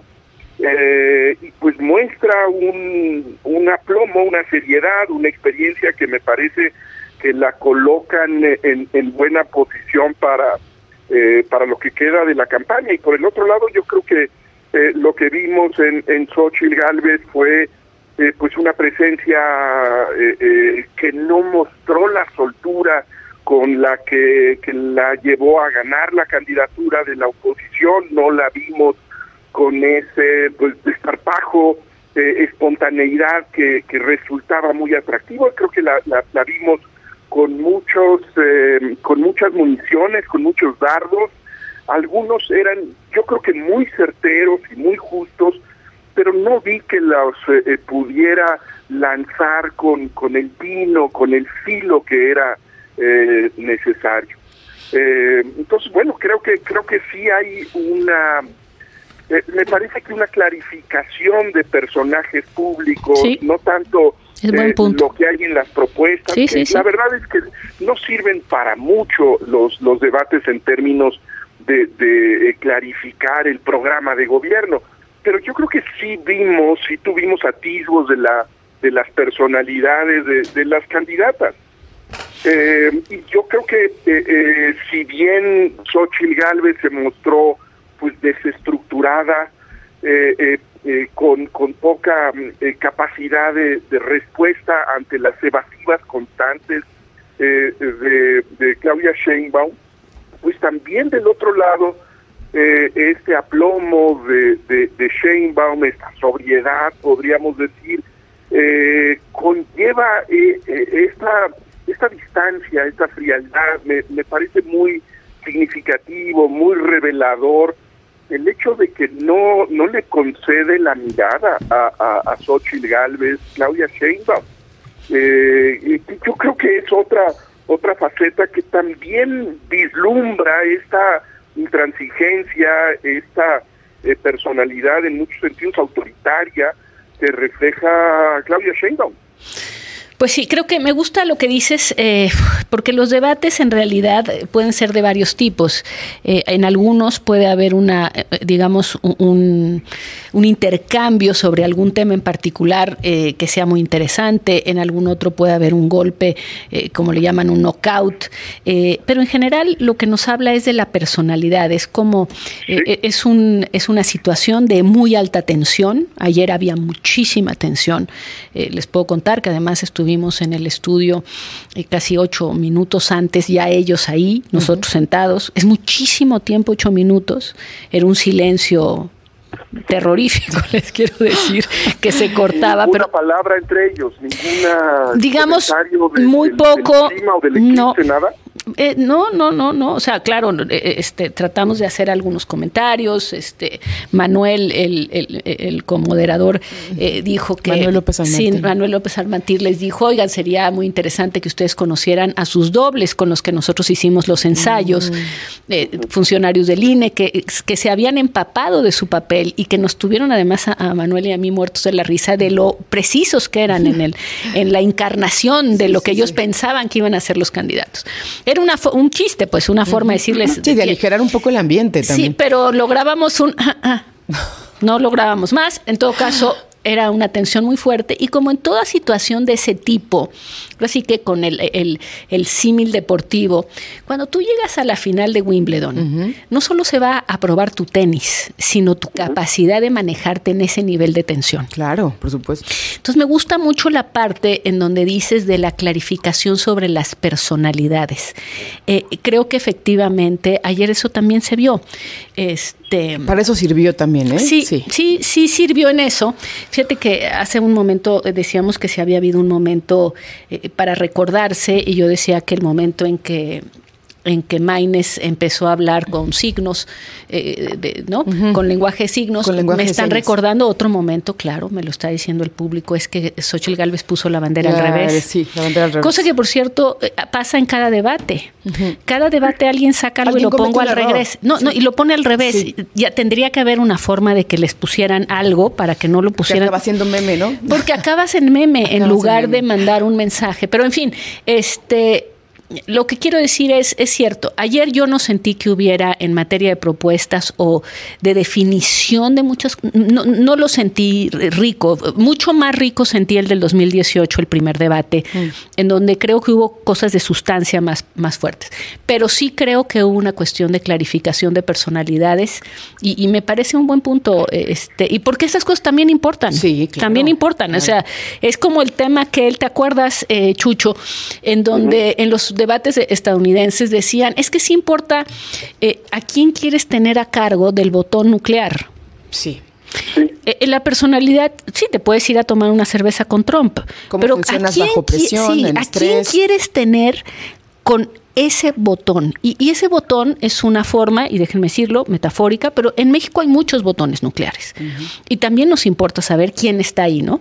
eh, y pues muestra un, un aplomo, una seriedad, una experiencia que me parece que la colocan en, en buena posición para eh, para lo que queda de la campaña. Y por el otro lado, yo creo que eh, lo que vimos en, en Xóchitl Gálvez fue eh, pues una presencia eh, eh, que no mostró la soltura con la que, que la llevó a ganar la candidatura de la oposición. No la vimos con ese pues desparpajo, eh, espontaneidad que, que resultaba muy atractivo. Creo que la, la, la vimos con muchos, eh, con muchas municiones, con muchos dardos. Algunos eran, yo creo que muy certeros y muy justos, pero no vi que los eh, pudiera lanzar con, con el tino, con el filo que era eh, necesario. Eh, entonces, bueno, creo que creo que sí hay una, eh, me parece que una clarificación de personajes públicos, sí. no tanto Es buen punto. Eh, lo que hay en las propuestas. Sí, que sí, sí. La verdad es que no sirven para mucho los los debates en términos de, de, de clarificar el programa de gobierno, pero yo creo que sí vimos, sí tuvimos atisbos de la de las personalidades de, de las candidatas. Eh, y yo creo que eh, eh, si bien Xóchitl Gálvez se mostró pues desestructurada, eh, eh, Eh, con, con poca eh, capacidad de, de respuesta ante las evasivas constantes eh, de, de Claudia Sheinbaum, pues también del otro lado eh, este aplomo de, de, de Sheinbaum, esta sobriedad, podríamos decir, eh, conlleva eh, eh, esta, esta distancia, esta frialdad. Me, me parece muy significativo, muy revelador el hecho de que no no le concede la mirada a, a, a Xóchitl Gálvez, Claudia Sheinbaum. Eh, yo creo que es otra otra faceta que también vislumbra esta intransigencia, esta eh, personalidad en muchos sentidos autoritaria que refleja Claudia Sheinbaum. Pues sí, creo que me gusta lo que dices, eh, porque los debates en realidad pueden ser de varios tipos. Eh, en algunos puede haber una, eh, digamos, un, un intercambio sobre algún tema en particular eh, que sea muy interesante. En algún otro puede haber un golpe, eh, como le llaman, un knockout. Eh, pero en general lo que nos habla es de la personalidad. Es como, eh, es, un, es una situación de muy alta tensión. Ayer había muchísima tensión. Eh, les puedo contar que además estuve Estuvimos en el estudio eh, casi ocho minutos antes, ya ellos ahí, nosotros uh-huh. sentados. Es muchísimo tiempo, ocho minutos. Era un silencio terrorífico, les quiero decir, que se cortaba. Ninguna pero palabra entre ellos, ninguna digamos de, muy del, poco. Del clima o del eclipse, no. nada. Eh, no, no, no, no. O sea, claro, este, tratamos de hacer algunos comentarios. Este, Manuel, el, el, el comoderador, eh, dijo que Manuel López Almantil. Sí, Manuel López Almantil les dijo, oigan, sería muy interesante que ustedes conocieran a sus dobles con los que nosotros hicimos los ensayos, mm. eh, funcionarios del I N E que, que se habían empapado de su papel y que nos tuvieron además a, a Manuel y a mí muertos de la risa de lo precisos que eran en el, en la encarnación de sí, lo que sí, ellos sí. pensaban que iban a ser los candidatos. Era una un chiste, pues, una forma de decirles... Sí, de aligerar un poco el ambiente también. Sí, pero lográbamos un... No lográbamos más. En todo caso, era una tensión muy fuerte y como en toda situación de ese tipo, así que con el, el, el símil deportivo, cuando tú llegas a la final de Wimbledon, uh-huh. no solo se va a probar tu tenis, sino tu capacidad de manejarte en ese nivel de tensión. Claro, por supuesto. Entonces me gusta mucho la parte en donde dices de la clarificación sobre las personalidades. Eh, creo que efectivamente ayer eso también se vio. Este, Para eso sirvió también, ¿eh? Sí, sí, sí, sí sirvió en eso. Fíjate que hace un momento decíamos que si había habido un momento eh, para recordarse y yo decía que el momento en que en que Maynes empezó a hablar con signos, eh, de, ¿no? Uh-huh. Con lenguaje de signos. Con lenguaje me están recordando otro momento, claro, me lo está diciendo el público, es que Xóchitl Gálvez puso la bandera claro, al revés. Sí, la bandera al revés. Cosa que, por cierto, pasa en cada debate. Uh-huh. Cada debate alguien saca algo y lo pongo al revés. No, sí. no, y lo pone al revés. Sí. Ya tendría que haber una forma de que les pusieran algo para que no lo pusieran. Que acaba siendo meme, ¿no? Porque acabas en meme acabas en lugar en meme. de mandar un mensaje. Pero, en fin, este... Lo que quiero decir es, es cierto, ayer yo no sentí que hubiera en materia de propuestas o de definición de muchas, no, no lo sentí rico, mucho más rico sentí el del dos mil dieciocho, el primer debate, mm. en donde creo que hubo cosas de sustancia más, más fuertes, pero sí creo que hubo una cuestión de clarificación de personalidades y, y me parece un buen punto, este, y porque esas cosas también importan, sí, claro, también importan, claro. O sea, es como el tema que él, ¿te acuerdas, eh, Chucho? En donde uh-huh. en los debates estadounidenses decían, es que sí importa eh, a quién quieres tener a cargo del botón nuclear. Sí. sí. Eh, la personalidad, sí, te puedes ir a tomar una cerveza con Trump. ¿Cómo pero funcionas ¿a quién, bajo presión, sí, en ¿a estrés? quién quieres tener con ese botón? Y, y ese botón es una forma, y déjenme decirlo, metafórica, pero en México hay muchos botones nucleares. Uh-huh. Y también nos importa saber quién está ahí, ¿no?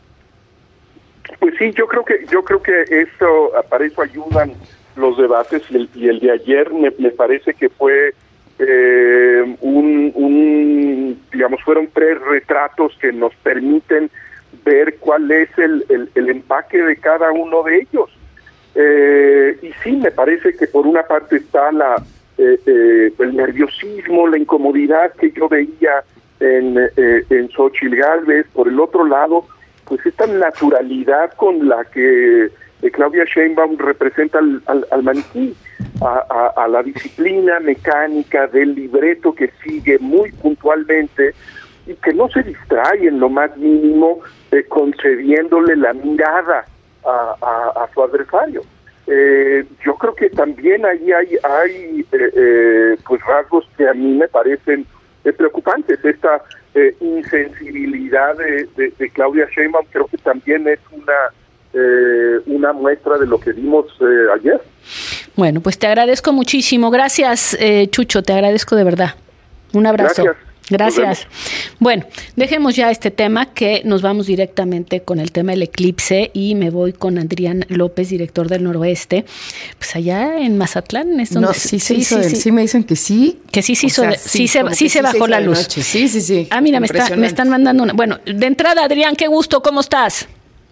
Pues sí, yo creo que yo creo que eso, para eso ayudan los debates y el, y el de ayer me, me parece que fue eh, un, un, digamos, fueron tres retratos que nos permiten ver cuál es el, el, el empaque de cada uno de ellos. Eh, y sí, me parece que por una parte está la eh, eh, el nerviosismo, la incomodidad que yo veía en, eh, en Xóchitl Gálvez, por el otro lado, pues esta naturalidad con la que eh, Claudia Sheinbaum representa al, al, al maniquí, a, a, a la disciplina mecánica del libreto que sigue muy puntualmente y que no se distrae en lo más mínimo eh, concediéndole la mirada a, a, a su adversario. Eh, yo creo que también ahí hay, hay eh, eh, pues rasgos que a mí me parecen eh, preocupantes. Esta eh, insensibilidad de, de, de Claudia Sheinbaum creo que también es una eh, una muestra de lo que vimos eh, ayer. Bueno, pues te agradezco muchísimo. Gracias, eh, Chucho, te agradezco de verdad. Un abrazo. Gracias. Gracias. Bueno, dejemos ya este tema, que nos vamos directamente con el tema del eclipse y me voy con Adrián López, director del Noroeste. Pues allá en Mazatlán es donde... No, sí, se sí, hizo sí, de, sí. sí me dicen que sí. Que sí, sí, o sea, de, sí, sí, se, sí se bajó se la luz. Noche. Sí, sí, sí. Ah, mira, me, está, me están mandando una... Bueno, de entrada, Adrián, qué gusto, ¿cómo estás?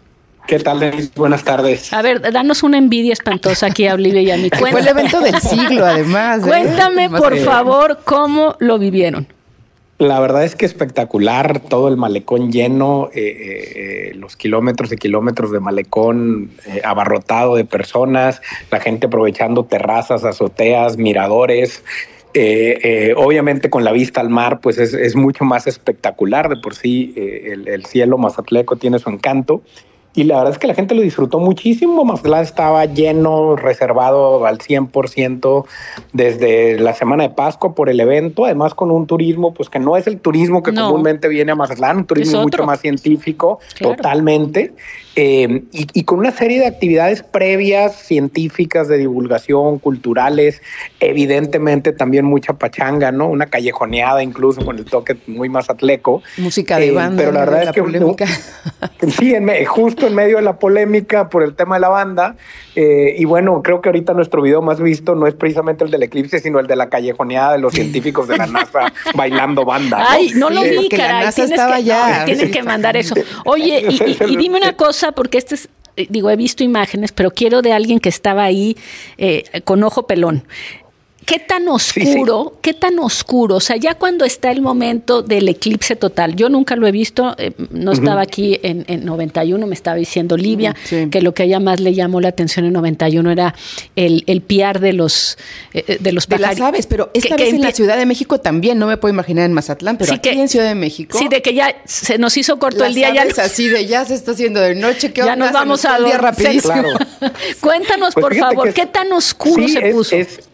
¿Qué tal, Denise? Buenas tardes. A ver, danos una envidia espantosa aquí a Olivia y a mí. Fue el evento del siglo, además. ¿eh? Cuéntame, por Eh, favor, cómo lo vivieron. La verdad es que espectacular, todo el malecón lleno, eh, eh, los kilómetros y kilómetros de malecón eh, abarrotado de personas, la gente aprovechando terrazas, azoteas, miradores. Eh, eh, obviamente con la vista al mar, pues es, es mucho más espectacular. De por sí, eh, el, el cielo mazatleco tiene su encanto. Y la verdad es que la gente lo disfrutó muchísimo. Mazatlán estaba lleno, reservado al cien por ciento desde la semana de Pascua por el evento, además con un turismo pues que no es el turismo que no. comúnmente viene a Mazatlán, un turismo mucho más científico, claro. totalmente, eh, y, y con una serie de actividades previas, científicas, de divulgación, culturales, evidentemente también mucha pachanga, ¿no? Una callejoneada incluso con el toque muy mazatleco. Música de banda, eh, pero la verdad la es que polémica. Sí, en, justo en medio de la polémica por el tema de la banda, eh, y bueno, creo que ahorita nuestro video más visto no es precisamente el del eclipse, sino el de la callejoneada de los científicos de la NASA bailando banda, ¿no? Ay, no lo eh, vi, que caray, la NASA tienes estaba que, ya. no, tienes que mandar eso. Oye, y, y, y dime una cosa, porque este es, digo, he visto imágenes, pero quiero de alguien que estaba ahí eh, con ojo pelón. ¿Qué tan oscuro, sí, sí. qué tan oscuro? O sea, ya cuando está el momento del eclipse total, yo nunca lo he visto, eh, no uh-huh. estaba aquí en, en noventa y uno, me estaba diciendo Livia, sí. que lo que a ella más le llamó la atención en noventa y uno era el, el piar de los eh, de los pajares. De las aves, pero esta que, vez que en la Ciudad de México también, no me puedo imaginar en Mazatlán, pero sí aquí que, en Ciudad de México. Sí, de que ya se nos hizo corto las el día. Aves ya así de ya se está haciendo de noche, ¿qué ya onda? nos vamos se nos a día rapidísimo. Claro. Cuéntanos, pues por favor, ¿qué tan oscuro sí, se es, puso? Es,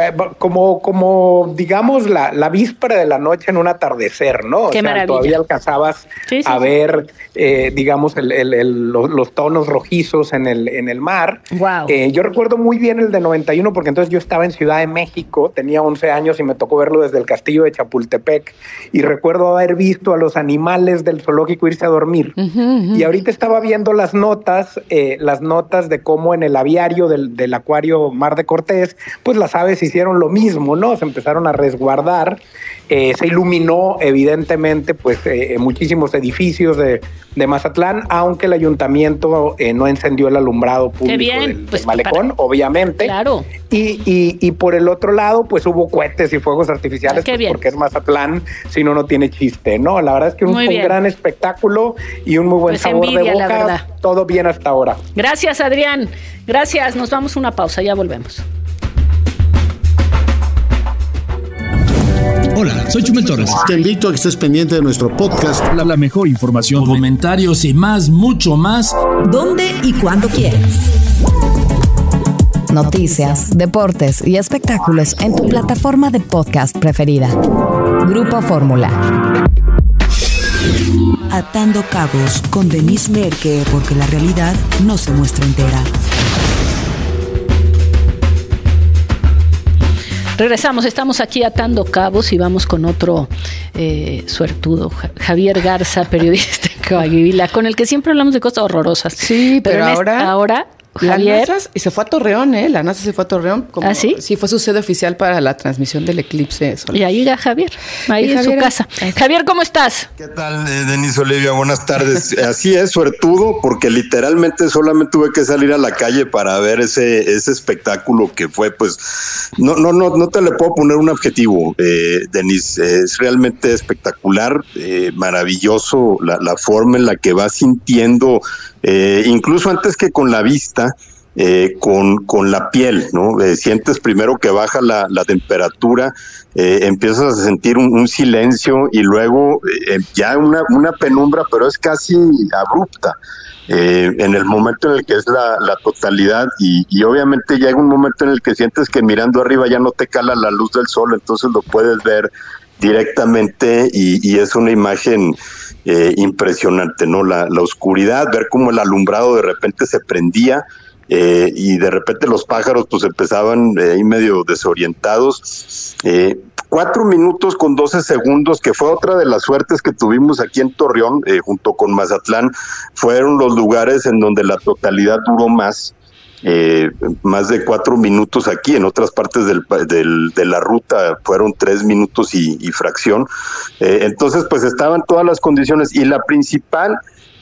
Como, como digamos, la, la víspera de la noche en un atardecer, ¿no? Qué o sea, maravilla. Todavía alcanzabas sí, sí, a sí. ver, eh, digamos, el, el, el, los, los tonos rojizos en el, en el mar. Wow. Eh, yo recuerdo muy bien el de noventa y uno, porque entonces yo estaba en Ciudad de México, tenía once años y me tocó verlo desde el castillo de Chapultepec. Y recuerdo haber visto a los animales del zoológico irse a dormir. Uh-huh, uh-huh. Y ahorita estaba viendo las notas, eh, las notas de cómo en el aviario del, del acuario Mar de Cortés, pues las aves hicieron lo mismo, ¿no? Se empezaron a resguardar, eh, se iluminó evidentemente pues eh, muchísimos edificios de, de Mazatlán, aunque el ayuntamiento eh, no encendió el alumbrado público del, pues, del malecón, para... obviamente. Claro. Y, y, y por el otro lado, pues hubo cohetes y fuegos artificiales, pues, porque es Mazatlán, si no, no tiene chiste, ¿no? La verdad es que un, un gran espectáculo y un muy buen pues sabor envidia, de boca, todo bien hasta ahora. Gracias, Adrián. Gracias, nos vamos a una pausa, ya volvemos. Hola, soy Chumel Torres. Te invito a que estés pendiente de nuestro podcast. La, la mejor información, comentarios y más, mucho más. ¿Dónde y cuándo quieras? Noticias, deportes y espectáculos en tu plataforma de podcast preferida. Grupo Fórmula. Atando cabos con Denise Merker, porque la realidad no se muestra entera. Regresamos, estamos aquí atando cabos y vamos con otro eh, suertudo, Javier Garza, periodista en Coahuila, con el que siempre hablamos de cosas horrorosas. Sí, pero, pero ahora... Esta, ahora Javier. La NASA, y se fue a Torreón, ¿eh? La NASA se fue a Torreón. Como, ¿Ah, sí? Sí, fue su sede oficial para la transmisión del eclipse solar. Y ahí va Javier, ahí en Javier, su casa. Ahí. Javier, ¿cómo estás? ¿Qué tal, eh, Denise Olivia? Buenas tardes. Así es, suertudo, porque literalmente solamente tuve que salir a la calle para ver ese ese espectáculo que fue, pues, no no no no te le puedo poner un adjetivo, eh, Denise. Eh, es realmente espectacular, eh, maravilloso la, la forma en la que vas sintiendo, eh, incluso antes que con la vista, Eh, con, con la piel, ¿no? Eh, sientes primero que baja la, la temperatura, eh, empiezas a sentir un, un silencio y luego eh, ya una, una penumbra, pero es casi abrupta. Eh, en el momento en el que es la, la totalidad y, y obviamente llega un momento en el que sientes que mirando arriba ya no te cala la luz del sol, entonces lo puedes ver directamente y, y es una imagen eh, impresionante, ¿no? La, la oscuridad, ver cómo el alumbrado de repente se prendía. Eh, y de repente los pájaros pues empezaban eh, ahí medio desorientados. Eh, cuatro minutos con doce segundos, que fue otra de las suertes que tuvimos aquí en Torreón, eh, junto con Mazatlán, fueron los lugares en donde la totalidad duró más. Eh, más de cuatro minutos aquí, en otras partes del, del, de la ruta fueron tres minutos y, y fracción. Eh, entonces pues estaban todas las condiciones y la principal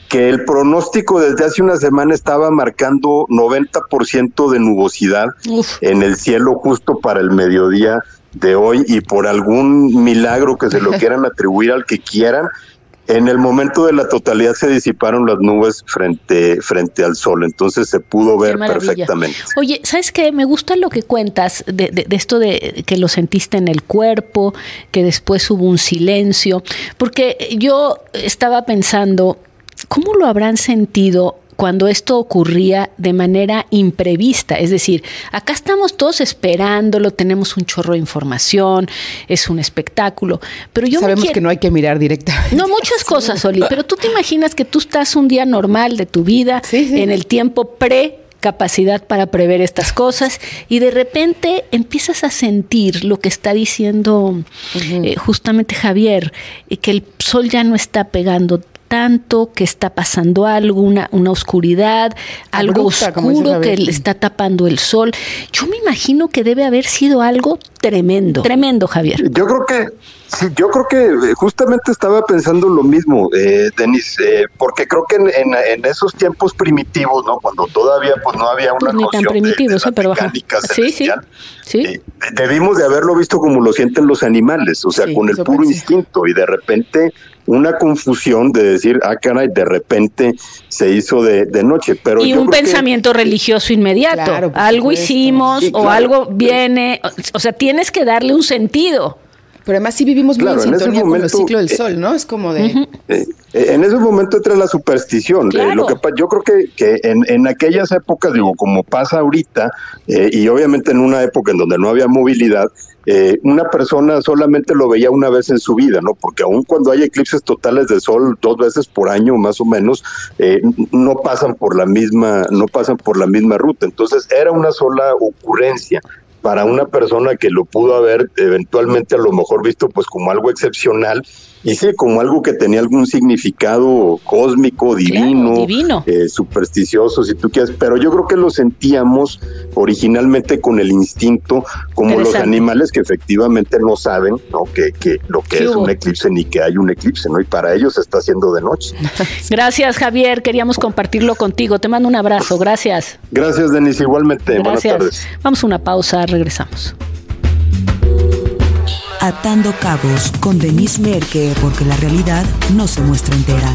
que el pronóstico desde hace una semana estaba marcando noventa por ciento de nubosidad Uf. en el cielo justo para el mediodía de hoy, y por algún milagro que se lo quieran atribuir al que quieran, en el momento de la totalidad se disiparon las nubes frente, frente al sol, entonces se pudo ver perfectamente. Oye, ¿sabes qué? Me gusta lo que cuentas de, de, de esto de que lo sentiste en el cuerpo, que después hubo un silencio, porque yo estaba pensando, ¿cómo lo habrán sentido cuando esto ocurría de manera imprevista? Es decir, acá estamos todos esperándolo, tenemos un chorro de información, es un espectáculo, pero yo sabemos quiero... que no hay que mirar directamente. No, muchas cosas, Oli, pero tú te imaginas que tú estás un día normal de tu vida, sí, sí. en el tiempo pre capacidad para prever estas cosas, y de repente empiezas a sentir lo que está diciendo uh-huh. eh, justamente Javier, eh, que el sol ya no está pegando tanto, que está pasando algo, una, una oscuridad, algo Abrupta, oscuro que le está tapando el sol. Yo me imagino que debe haber sido algo tremendo, tremendo, Javier. Yo creo que, sí, yo creo que justamente estaba pensando lo mismo, eh, Denis, eh, porque creo que en, en, en esos tiempos primitivos, ¿no? Cuando todavía pues no había una pues ni tan primitivos, de, de pero mecánica celestial, sí, sí, sí. Eh, debimos de haberlo visto como lo sienten los animales, o sea, sí, con el puro pensé. instinto, y de repente una confusión de decir, ah, caray, de repente se hizo de, de noche. Pero y yo un creo pensamiento que, religioso inmediato. Claro, algo supuesto. hicimos sí, claro. o algo viene. O sea, tienes que darle un sentido. Pero además sí vivimos muy claro, en sintonía momento, con el ciclo del sol, ¿no? Es como de... Uh-huh. Eh, en ese momento entra la superstición. Claro. Eh, lo que yo creo que, que en, en aquellas épocas, digo, como pasa ahorita, eh, y obviamente en una época en donde no había movilidad, eh, una persona solamente lo veía una vez en su vida, ¿no? Porque aun cuando hay eclipses totales de sol dos veces por año, más o menos, eh, no pasan por la misma, no pasan por la misma ruta. Entonces era una sola ocurrencia para una persona que lo pudo haber eventualmente a lo mejor visto pues como algo excepcional, y sí, como algo que tenía algún significado cósmico, divino, claro, divino. Eh, supersticioso, si tú quieres, pero yo creo que lo sentíamos originalmente con el instinto, como los animales que efectivamente no saben, ¿no? que, que lo que es un eclipse ni que hay un eclipse, ¿no? Y para ellos se está haciendo de noche. Gracias, Javier, queríamos compartirlo contigo, te mando un abrazo, gracias. Gracias, Denise, igualmente, gracias. Buenas tardes. Vamos a una pausa, regresamos. Atando Cabos con Denise Merker, porque la realidad no se muestra entera.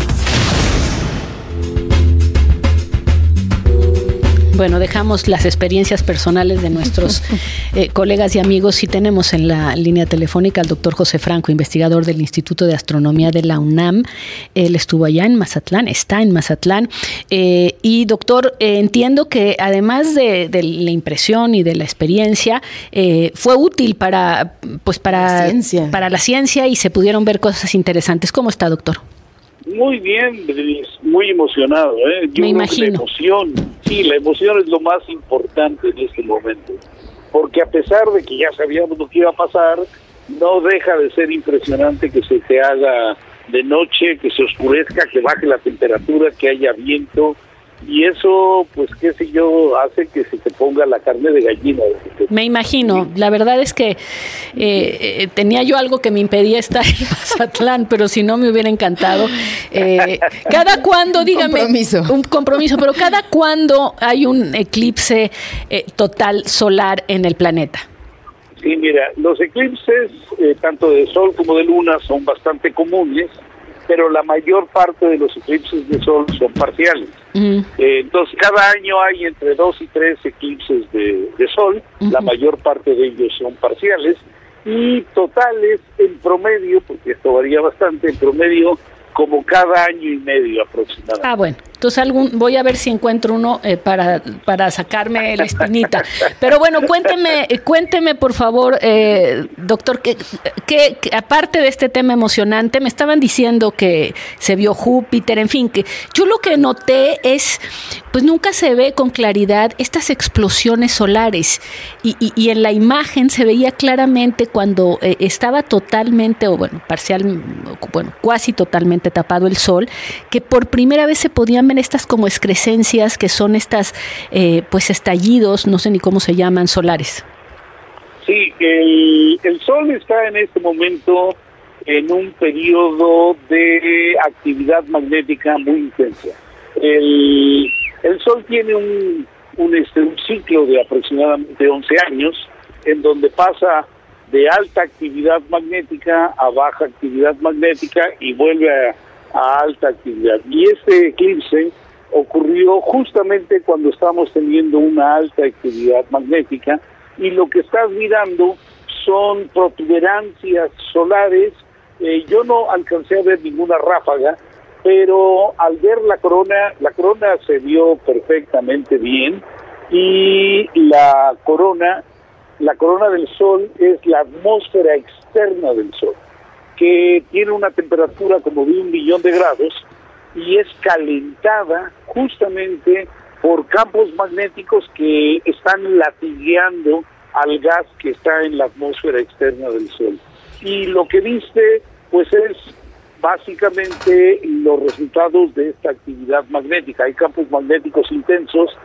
Bueno, dejamos las experiencias personales de nuestros eh, colegas y amigos y tenemos en la línea telefónica al doctor José Franco, investigador del Instituto de Astronomía de la UNAM. Él estuvo allá en Mazatlán, está en Mazatlán. Eh, y doctor, eh, entiendo que además de, de la impresión y de la experiencia, eh, fue útil para, pues para, la ciencia. para la ciencia y se pudieron ver cosas interesantes. ¿Cómo está, doctor? Muy bien, muy emocionado, ¿eh? Yo Me imagino. La emoción, sí, la emoción es lo más importante en este momento, porque a pesar de que ya sabíamos lo que iba a pasar, no deja de ser impresionante que se te haga de noche, que se oscurezca, que baje la temperatura, que haya viento, y eso, pues qué sé yo, hace que se te ponga la carne de gallina. Me imagino, la verdad es que eh, eh, tenía yo algo que me impedía estar en Mazatlán, pero si no me hubiera encantado. Eh, cada cuándo, dígame, compromiso. un compromiso, pero cada cuándo hay un eclipse eh, total solar en el planeta. Sí, mira, los eclipses, eh, tanto de sol como de luna, son bastante comunes, pero la mayor parte de los eclipses de sol son parciales. Uh-huh. Eh, entonces, cada año hay entre dos y tres eclipses de, de sol, uh-huh. La mayor parte de ellos son parciales, y totales en promedio, porque esto varía bastante, en promedio como cada año y medio aproximadamente. Ah, bueno, entonces algún, voy a ver si encuentro uno eh, para, para sacarme la espinita. Pero bueno, cuénteme, cuénteme por favor, eh, doctor, que, que, que aparte de este tema emocionante, me estaban diciendo que se vio Júpiter, en fin, que yo lo que noté es, pues nunca se ve con claridad estas explosiones solares, y, y, y en la imagen se veía claramente cuando eh, estaba totalmente, o bueno, parcial, bueno, cuasi totalmente tapado el sol, que por primera vez se podían ver estas como excrescencias, que son estas eh, pues estallidos, no sé ni cómo se llaman, solares. Sí, el, el sol está en este momento en un periodo de actividad magnética muy intensa. El, el Sol tiene un, un, este, un ciclo de aproximadamente once años, en donde pasa de alta actividad magnética a baja actividad magnética y vuelve a, a alta actividad. Y este eclipse ocurrió justamente cuando estamos teniendo una alta actividad magnética, y lo que estás mirando son protuberancias solares. Eh, yo no alcancé a ver ninguna ráfaga, pero al ver la corona, la corona se vio perfectamente bien, y la corona, la corona del Sol es la atmósfera externa del Sol, que tiene una temperatura como de un millón de grados, y es calentada justamente por campos magnéticos que están latigueando al gas que está en la atmósfera externa del Sol. Y lo que viste, pues es básicamente los resultados de esta actividad magnética. Hay campos magnéticos intensos,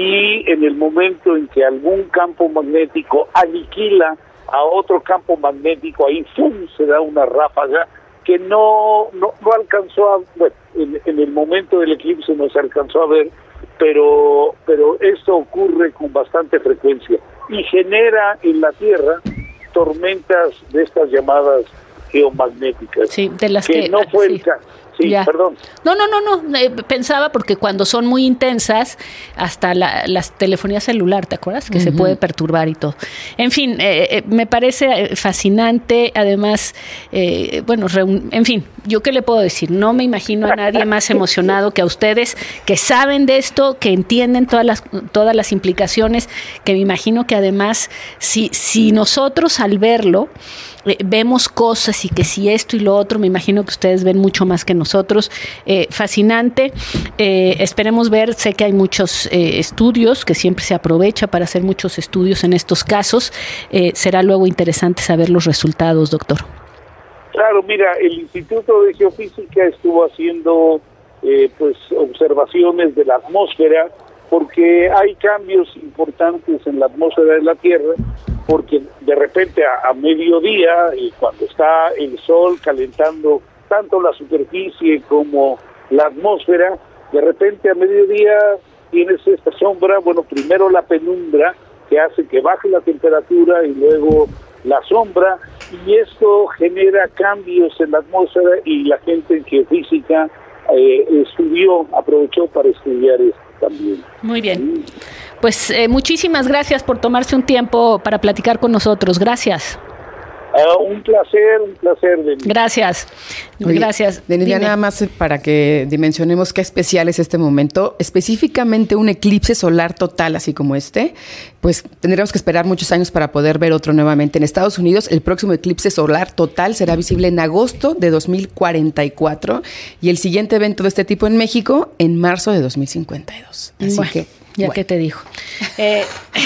y en el momento en que algún campo magnético aniquila a otro campo magnético, ahí ¡fum!, se da una ráfaga que no, no, no alcanzó a, bueno, en, en el momento del eclipse no se alcanzó a ver, pero, pero esto ocurre con bastante frecuencia y genera en la Tierra tormentas de estas llamadas geomagnéticas. Sí, de las que, que no fue sí. el caso. Sí, Ya. perdón. No, no, no, no. Eh, pensaba porque cuando son muy intensas, hasta la, la telefonía celular, ¿te acuerdas? Que uh-huh. se puede perturbar y todo. En fin, eh, eh, me parece fascinante. Además, eh, bueno, reun- en fin, ¿yo qué le puedo decir? No me imagino a nadie más emocionado que a ustedes, que saben de esto, que entienden todas las, todas las implicaciones, que me imagino que además, si, si nosotros al verlo, Eh, vemos cosas y que si esto y lo otro, me imagino que ustedes ven mucho más que nosotros. Eh, fascinante. Eh, esperemos ver, sé que hay muchos eh, estudios, que siempre se aprovecha para hacer muchos estudios en estos casos. Eh, será luego interesante saber los resultados, doctor. Claro, mira, el Instituto de Geofísica estuvo haciendo eh, pues observaciones de la atmósfera, porque hay cambios importantes en la atmósfera de la Tierra, porque de repente a, a mediodía, y cuando está el Sol calentando tanto la superficie como la atmósfera, de repente a mediodía tienes esta sombra, bueno, primero la penumbra, que hace que baje la temperatura, y luego la sombra, y esto genera cambios en la atmósfera, y la gente en geofísica eh, estudió, aprovechó para estudiar esto también. Muy bien. Pues eh, muchísimas gracias por tomarse un tiempo para platicar con nosotros. Gracias. Uh, un placer, un placer. Denis. Gracias. Oye, Gracias. Denis, ya nada más para que dimensionemos qué especial es este momento, específicamente un eclipse solar total, así como este, pues tendremos que esperar muchos años para poder ver otro nuevamente. En Estados Unidos, el próximo eclipse solar total será visible en agosto de dos mil cuarenta y cuatro, y el siguiente evento de este tipo en México en marzo de dos mil cincuenta y dos. Así bueno, que, ya bueno. que te dijo. Eh,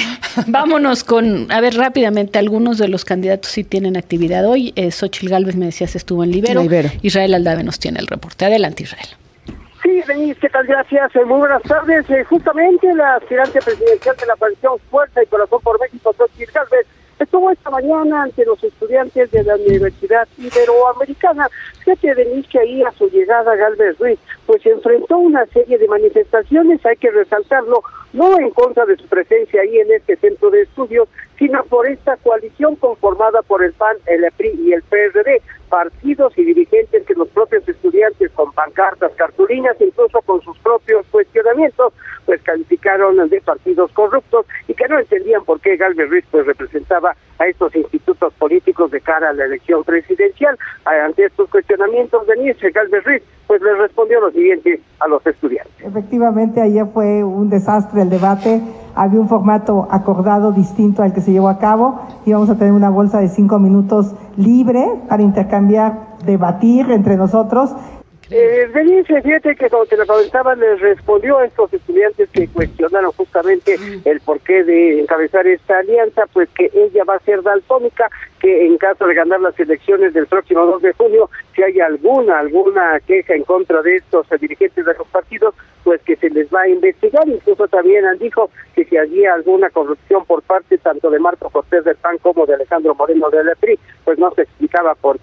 vámonos con, a ver, rápidamente, algunos de los candidatos sí tienen actividad hoy. Eh, Xóchitl Gálvez, me decías, estuvo en Libero. En Libero. Israel Aldave nos tiene el reporte. Adelante, Israel. Sí, Denise, ¿qué tal? Gracias. Eh, muy buenas tardes. Eh, justamente la aspirante presidencial de la coalición Fuerza y Corazón por México, Xóchitl Gálvez, estuvo esta mañana ante los estudiantes de la Universidad Iberoamericana. Fíjate, Denise, que ahí a su llegada Gálvez Ruiz, pues se enfrentó una serie de manifestaciones, hay que resaltarlo, no en contra de su presencia ahí en este centro de estudios, sino por esta coalición conformada por el P A N, el P R I y el P R D, partidos y dirigentes que los propios estudiantes con pancartas, cartulinas, incluso con sus propios cuestionamientos, pues calificaron de partidos corruptos y que no entendían por qué Gálvez Ruiz pues representaba a estos institutos políticos de cara a la elección presidencial. Ante estos cuestionamientos, Denise, Gálvez Ruiz pues les respondió lo siguiente a los estudiantes. Efectivamente, ayer fue un desastre el debate, había un formato acordado distinto al que se llevó a cabo, íbamos a tener una bolsa de cinco minutos libre para intercambiar, debatir entre nosotros. Eh, Denise, fíjate que como te lo comentaba, les respondió a estos estudiantes que cuestionaron justamente el porqué de encabezar esta alianza, pues que ella va a ser daltónica, que en caso de ganar las elecciones del próximo dos de junio, si hay alguna, alguna queja en contra de estos dirigentes de los partidos, pues que se les va a investigar. Incluso también han dicho que si había alguna corrupción por parte tanto de Marco Cortés del P A N como de Alejandro Moreno del P R I, pues no se explicaba por qué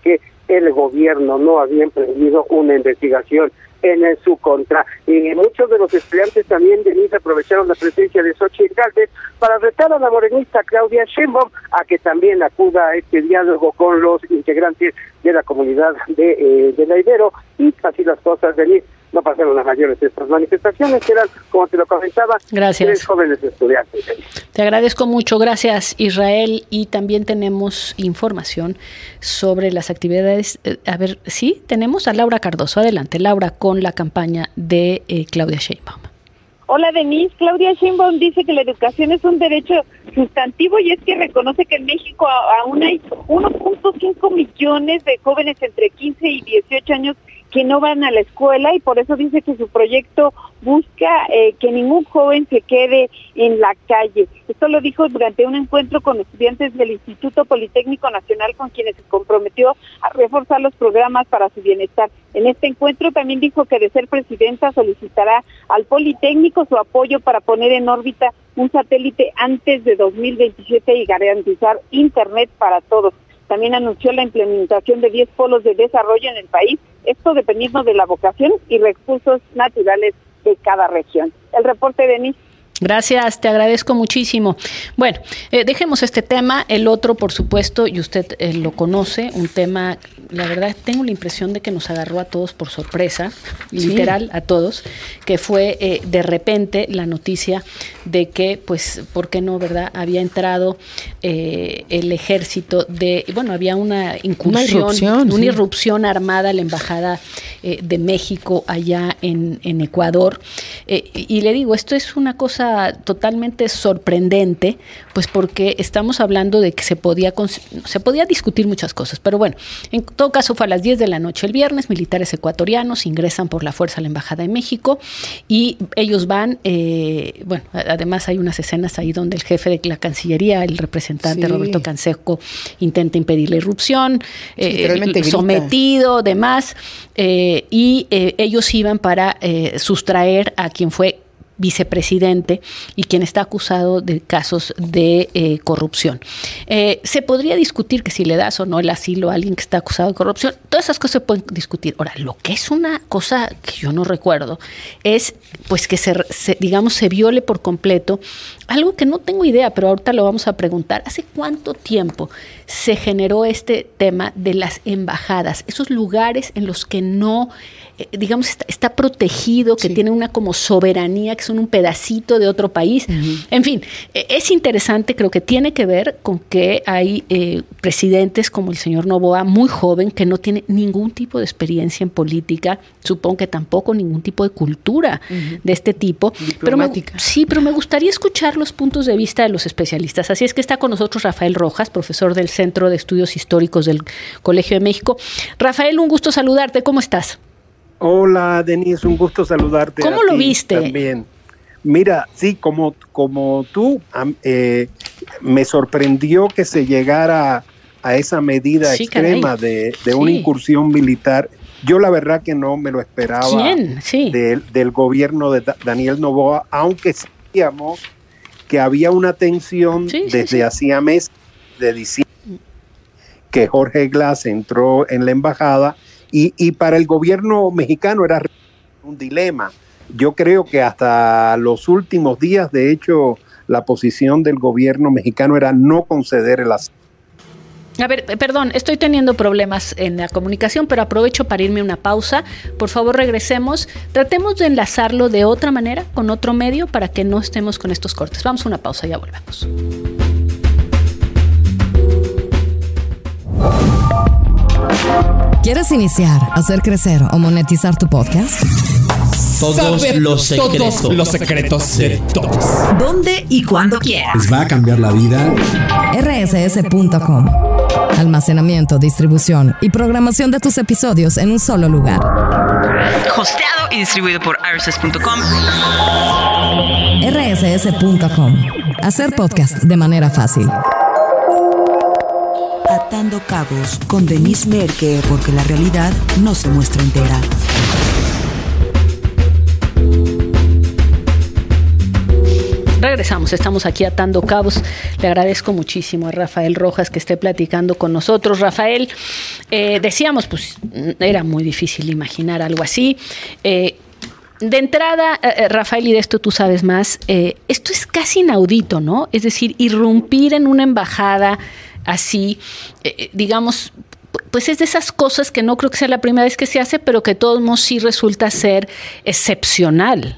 el gobierno no había emprendido una investigación en, en su contra. Y muchos de los estudiantes también, Denise, aprovecharon la presencia de Xochitl Gálvez para retar a la morenista Claudia Sheinbaum a que también acuda a este diálogo con los integrantes de la comunidad de, eh, de la Ibero, y así las cosas, Denise. No pasaron las mayores estas manifestaciones, que eran, como te lo comentaba, gracias. Tres jóvenes estudiantes. Te agradezco mucho, gracias Israel, y también tenemos información sobre las actividades. Eh, a ver, sí, tenemos a Laura Cardoso. Adelante, Laura, con la campaña de eh, Claudia Sheinbaum. Hola Denise, Claudia Sheinbaum dice que la educación es un derecho sustantivo y es que reconoce que en México aún hay uno punto cinco millones de jóvenes entre quince y dieciocho años que no van a la escuela, y por eso dice que su proyecto busca eh, que ningún joven se quede en la calle. Esto lo dijo durante un encuentro con estudiantes del Instituto Politécnico Nacional, con quienes se comprometió a reforzar los programas para su bienestar. En este encuentro también dijo que de ser presidenta solicitará al Politécnico su apoyo para poner en órbita un satélite antes de dos mil veintisiete y garantizar internet para todos. También anunció la implementación de diez polos de desarrollo en el país, esto dependiendo de la vocación y recursos naturales de cada región. El reporte, Denise. Gracias, te agradezco muchísimo. Bueno, eh, dejemos este tema, el otro, por supuesto, y usted eh, lo conoce, un tema, la verdad, tengo la impresión de que nos agarró a todos por sorpresa, sí. literal, a todos, que fue eh, de repente la noticia de que, pues, ¿por qué no, verdad? Había entrado eh, el ejército de, bueno, había una incursión, una irrupción, una sí. irrupción armada a la Embajada eh, de México allá en, en Ecuador, eh, y le digo, esto es una cosa totalmente sorprendente, pues porque estamos hablando de que se podía se podía discutir muchas cosas, pero bueno, en todo caso fue a las diez de la noche el viernes, militares ecuatorianos ingresan por la fuerza a la Embajada de México y ellos van, eh, bueno, además hay unas escenas ahí donde el jefe de la Cancillería, el representante sí. Roberto Canseco, intenta impedir la irrupción, eh, sometido, demás, eh, y eh, ellos iban para eh, sustraer a quien fue vicepresidente y quien está acusado de casos de eh, corrupción. Eh, se podría discutir que si le das o no el asilo a alguien que está acusado de corrupción, todas esas cosas se pueden discutir. Ahora, lo que es una cosa que yo no recuerdo es pues que se, se digamos se viole por completo algo que no tengo idea, pero ahorita lo vamos a preguntar. ¿Hace cuánto tiempo se generó este tema de las embajadas? Esos lugares en los que no, eh, digamos, está, está protegido, que sí. tienen una como soberanía, que son un pedacito de otro país. Uh-huh. En fin, eh, es interesante, creo que tiene que ver con que hay eh, presidentes como el señor Noboa, muy joven, que no tiene ningún tipo de experiencia en política, supongo que tampoco ningún tipo de cultura uh-huh. de este tipo. Pero me, sí, pero me gustaría escuchar los puntos de vista de los especialistas. Así es que está con nosotros Rafael Rojas, profesor del Centro de Estudios Históricos del Colegio de México. Rafael, un gusto saludarte. ¿Cómo estás? Hola, Denise, un gusto saludarte. ¿Cómo lo viste? También. Mira, sí, como, como tú, eh, me sorprendió que se llegara a esa medida sí, extrema caray. de, de sí. una incursión militar. Yo la verdad que no me lo esperaba. ¿Quién? Sí. De, del gobierno de Daniel Noboa, aunque sabíamos que había una tensión sí, desde sí, sí. hacía meses de diciembre que Jorge Glass entró en la embajada y, y para el gobierno mexicano era un dilema. Yo creo que hasta los últimos días, de hecho, la posición del gobierno mexicano era no conceder el asilo. A ver, perdón, estoy teniendo problemas en la comunicación, pero aprovecho para irme a una pausa. Por favor, regresemos. Tratemos de enlazarlo de otra manera, con otro medio, para que no estemos con estos cortes. Vamos a una pausa, ya volvemos. ¿Quieres iniciar, hacer crecer o monetizar tu podcast? Todos Saber los secretos. Todos los secretos de todos. ¿Dónde y cuándo quieras? Les va a cambiar la vida. R S S punto com. Almacenamiento, distribución y programación de tus episodios en un solo lugar. Hosteado y distribuido por R S S punto com. R S S punto com. Hacer podcast de manera fácil. Atando cabos con Denise Merker, porque la realidad no se muestra entera. Regresamos, estamos aquí atando cabos. Le agradezco muchísimo a Rafael Rojas que esté platicando con nosotros. Rafael, eh, decíamos, pues era muy difícil imaginar algo así. Eh, de entrada, eh, Rafael, y de esto tú sabes más, eh, esto es casi inaudito, ¿no? Es decir, irrumpir en una embajada así, eh, digamos, pues es de esas cosas que no creo que sea la primera vez que se hace, pero que de todos modos sí resulta ser excepcional.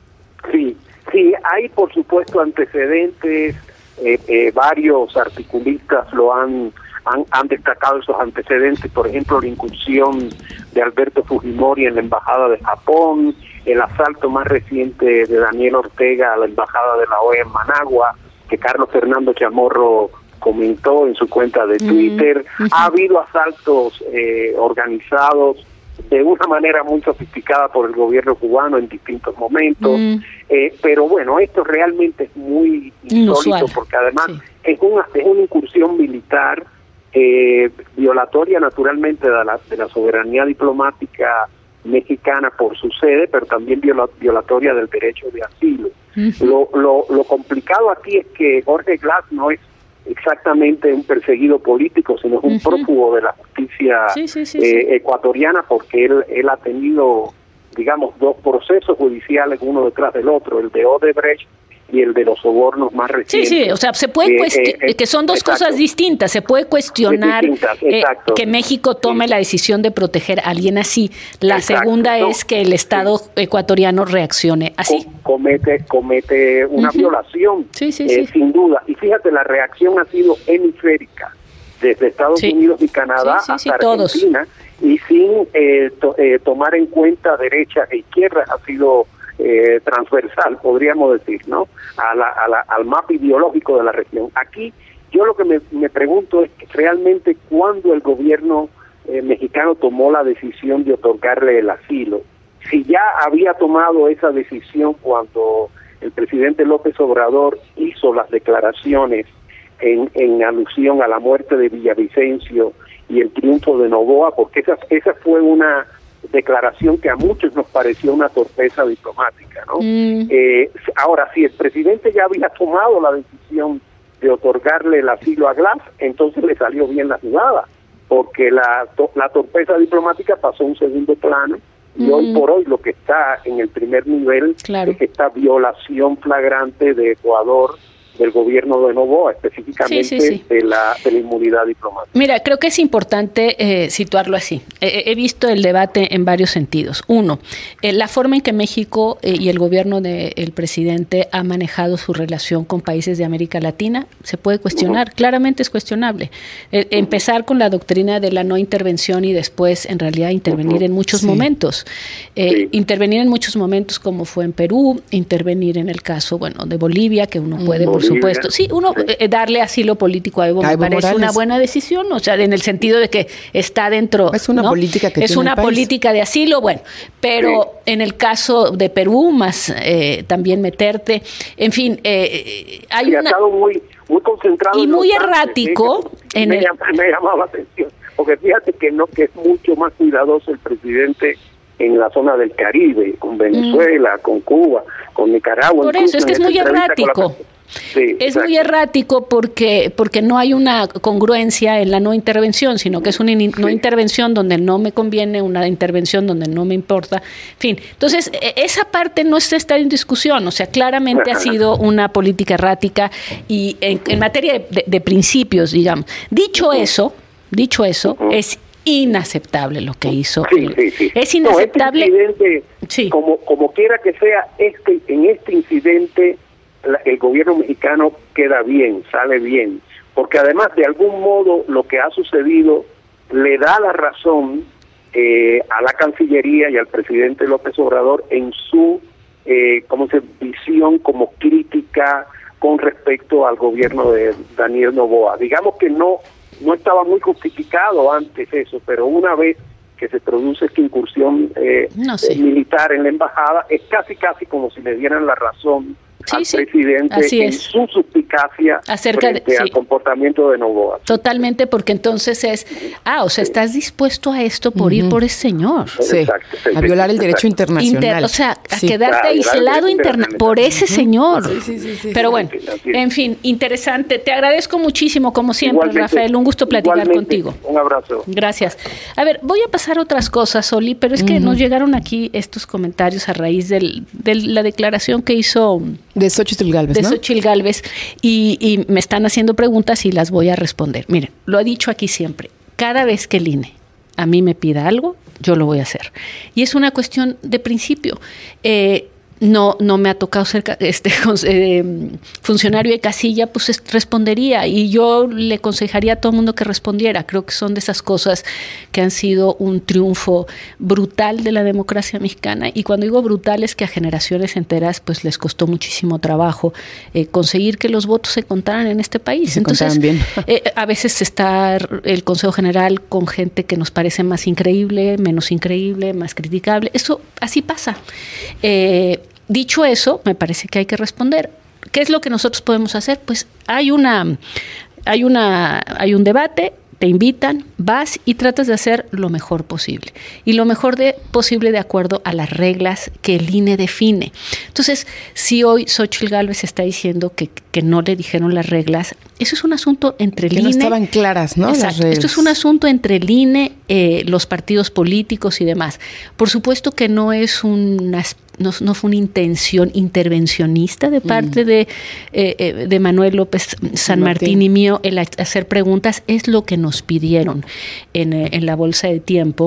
Sí, sí, hay por supuesto antecedentes, eh, eh, varios articulistas lo han, han han destacado esos antecedentes, por ejemplo la incursión de Alberto Fujimori en la embajada de Japón, el asalto más reciente de Daniel Ortega a la embajada de la O E A en Managua, que Carlos Fernando Chamorro comentó en su cuenta de Twitter. Mm, uh-huh. Ha habido asaltos eh, organizados de una manera muy sofisticada por el gobierno cubano en distintos momentos, mm. eh, pero bueno, esto realmente es muy insólito, Inusual. porque además sí. es, una, es una incursión militar eh, violatoria naturalmente de la, de la soberanía diplomática mexicana por su sede, pero también viola, violatoria del derecho de asilo. Uh-huh. Lo, lo, lo complicado aquí es que Jorge Glass no es exactamente un perseguido político, sino es un uh-huh. prófugo de la justicia sí, sí, sí, eh, sí. ecuatoriana, porque él, él ha tenido, digamos, dos procesos judiciales uno detrás del otro, el de Odebrecht y el de los sobornos más recientes. Sí, sí, o sea, se puede cuestionar, eh, eh, que son dos exacto. cosas distintas, se puede cuestionar eh, que México tome sí. la decisión de proteger a alguien así. La exacto. segunda no, es que el Estado sí. ecuatoriano reaccione así. Comete, comete una uh-huh. violación, sí, sí, eh, sí. sin duda. Y fíjate, la reacción ha sido hemisférica, desde Estados sí. Unidos y Canadá sí, sí, sí, hasta Argentina, todos. y sin eh, to, eh, tomar en cuenta derechas e izquierdas, ha sido Eh, transversal, podríamos decir, ¿no? A la, a la, al mapa ideológico de la región. Aquí yo lo que me, me pregunto es que realmente cuándo el gobierno eh, mexicano tomó la decisión de otorgarle el asilo. Si ya había tomado esa decisión cuando el presidente López Obrador hizo las declaraciones en, en alusión a la muerte de Villavicencio y el triunfo de Noboa, porque esa, esa fue una declaración que a muchos nos pareció una torpeza diplomática, ¿no? Mm. Eh, ahora, si el presidente ya había tomado la decisión de otorgarle el asilo a Glass, entonces le salió bien la jugada, porque la, la torpeza diplomática pasó a un segundo plano, y mm. hoy por hoy lo que está en el primer nivel claro. es esta violación flagrante de Ecuador, del gobierno de Noboa, específicamente sí, sí, sí. De, la, de la inmunidad diplomática. Mira, creo que es importante eh, situarlo así. Eh, he visto el debate en varios sentidos. Uno, eh, la forma en que México eh, y el gobierno del presidente ha manejado su relación con países de América Latina se puede cuestionar, uh-huh. claramente es cuestionable. Eh, uh-huh. Empezar con la doctrina de la no intervención y después, en realidad, intervenir uh-huh. en muchos sí. momentos. Eh, sí. Intervenir en muchos momentos como fue en Perú, intervenir en el caso, bueno, de Bolivia, que uno puede, uh-huh. por supuesto. Sí, uno eh, darle asilo político a Evo me parece Morales. Una buena decisión, o sea, en el sentido de que está dentro. Es una ¿no? política que es tiene una el país. política de asilo, bueno, pero sí. en el caso de Perú, más eh, también meterte, en fin, eh, hay sí, una. Ha estado muy, muy concentrado y muy antes, errático. ¿eh? en me, el... llama, me llamaba la atención, porque fíjate que no, que es mucho más cuidadoso el presidente en la zona del Caribe, con Venezuela, mm. con Cuba, con Nicaragua. Por eso, es que es muy errático. Sí, es exacto. muy errático porque porque no hay una congruencia en la no intervención, sino que es una in, no sí. intervención donde no me conviene, una intervención donde no me importa. En fin, entonces esa parte no está en discusión, o sea, claramente Ajá. ha sido una política errática y en, en materia de, de, de principios, digamos. Dicho uh-huh. eso, dicho eso, uh-huh. es inaceptable lo que hizo. Sí, sí, sí. Es inaceptable. No, este incidente, sí. como, como quiera que sea, este en este incidente la, el gobierno mexicano queda bien, sale bien, porque además de algún modo lo que ha sucedido le da la razón eh, a la Cancillería y al presidente López Obrador en su eh, como se visión como crítica con respecto al gobierno de Daniel Noboa. Digamos que no no estaba muy justificado antes eso, pero una vez que se produce esta incursión eh, no sé. militar en la embajada, es casi casi como si le dieran la razón sí, al sí. presidente Así en es. su suspicacia Acerca frente de, al sí. comportamiento de Novoa. Totalmente, porque entonces es, ah, o sea, estás dispuesto a esto por uh-huh. ir por ese señor. Sí. Exacto, sí, a violar el derecho exacto. internacional. Inter, o sea, a sí. quedarte Claro, aislado interna por ese uh-huh. señor. Sí, sí, sí, sí, Pero sí. bueno, en fin, interesante. Te agradezco muchísimo, como siempre, Igualmente, Rafael. Un gusto platicar contigo. Un abrazo. Gracias. A ver, voy a pasar a otras cosas, Oli, pero es que uh-huh. nos llegaron aquí estos comentarios a raíz del, de la declaración que hizo de Xóchitl Gálvez, de ¿no? Xóchitl Gálvez, y, y me están haciendo preguntas y las voy a responder. Miren, lo he dicho aquí siempre, cada vez que el I N E a mí me pida algo, yo lo voy a hacer. Y es una cuestión de principio. Eh, No, no me ha tocado ser este, eh, funcionario de casilla, pues es, respondería, y yo le aconsejaría a todo el mundo que respondiera. Creo que son de esas cosas que han sido un triunfo brutal de la democracia mexicana, y cuando digo brutal es que a generaciones enteras pues les costó muchísimo trabajo eh, conseguir que los votos se contaran en este país. Se Entonces, bien. eh, a veces está el Consejo General con gente que nos parece más increíble, menos increíble, más criticable. Eso así pasa. Eh, Dicho eso, me parece que hay que responder. ¿Qué es lo que nosotros podemos hacer? Pues hay una, hay una, hay un debate, te invitan, vas y tratas de hacer lo mejor posible. Y lo mejor de, posible de acuerdo a las reglas que el I N E define. Entonces, si hoy Xóchitl Gálvez está diciendo que, que no le dijeron las reglas, eso es un asunto entre el que I N E. No estaban claras, ¿no? Exacto. Las reglas. Esto es un asunto entre el I N E, eh, los partidos políticos y demás. Por supuesto que no es una No, no fue una intención intervencionista de parte mm. de, eh, de Manuel López San Martín, Martín y mío el hacer preguntas, es lo que nos pidieron en, en la bolsa de tiempo.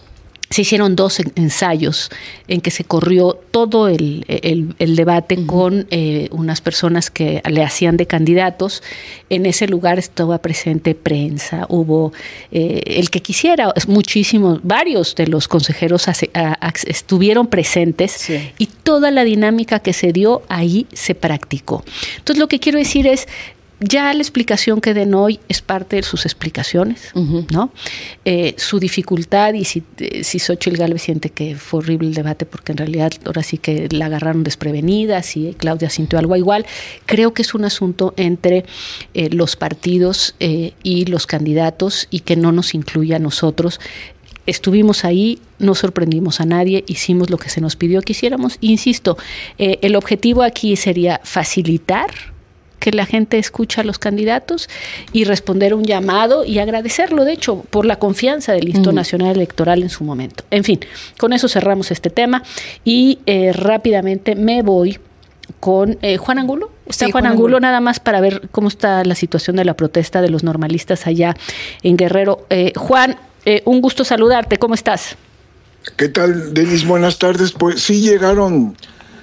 Se hicieron dos ensayos en que se corrió todo el, el, el debate uh-huh. con eh, unas personas que le hacían de candidatos. En ese lugar estaba presente prensa, hubo eh, el que quisiera, muchísimos, varios de los consejeros hace, a, a, estuvieron presentes sí. y toda la dinámica que se dio ahí se practicó. Entonces lo que quiero decir es, ya la explicación que den hoy es parte de sus explicaciones, uh-huh. ¿no? Eh, su dificultad, y si, eh, si Xóchitl Gálvez siente que fue horrible el debate porque en realidad ahora sí que la agarraron desprevenida, si Claudia sintió algo igual, creo que es un asunto entre eh, los partidos eh, y los candidatos, y que no nos incluye a nosotros. Estuvimos ahí, no sorprendimos a nadie, hicimos lo que se nos pidió que hiciéramos. Insisto, eh, el objetivo aquí sería facilitar que la gente escucha a los candidatos y responder un llamado y agradecerlo, de hecho, por la confianza del Instituto uh-huh. Nacional Electoral en su momento. En fin, con eso cerramos este tema y eh, rápidamente me voy con eh, Juan Angulo. Está sí, Juan, Juan Angulo, Angulo, nada más para ver cómo está la situación de la protesta de los normalistas allá en Guerrero. Eh, Juan, eh, un gusto saludarte, ¿cómo estás? ¿Qué tal, Denis? Buenas tardes. Pues sí llegaron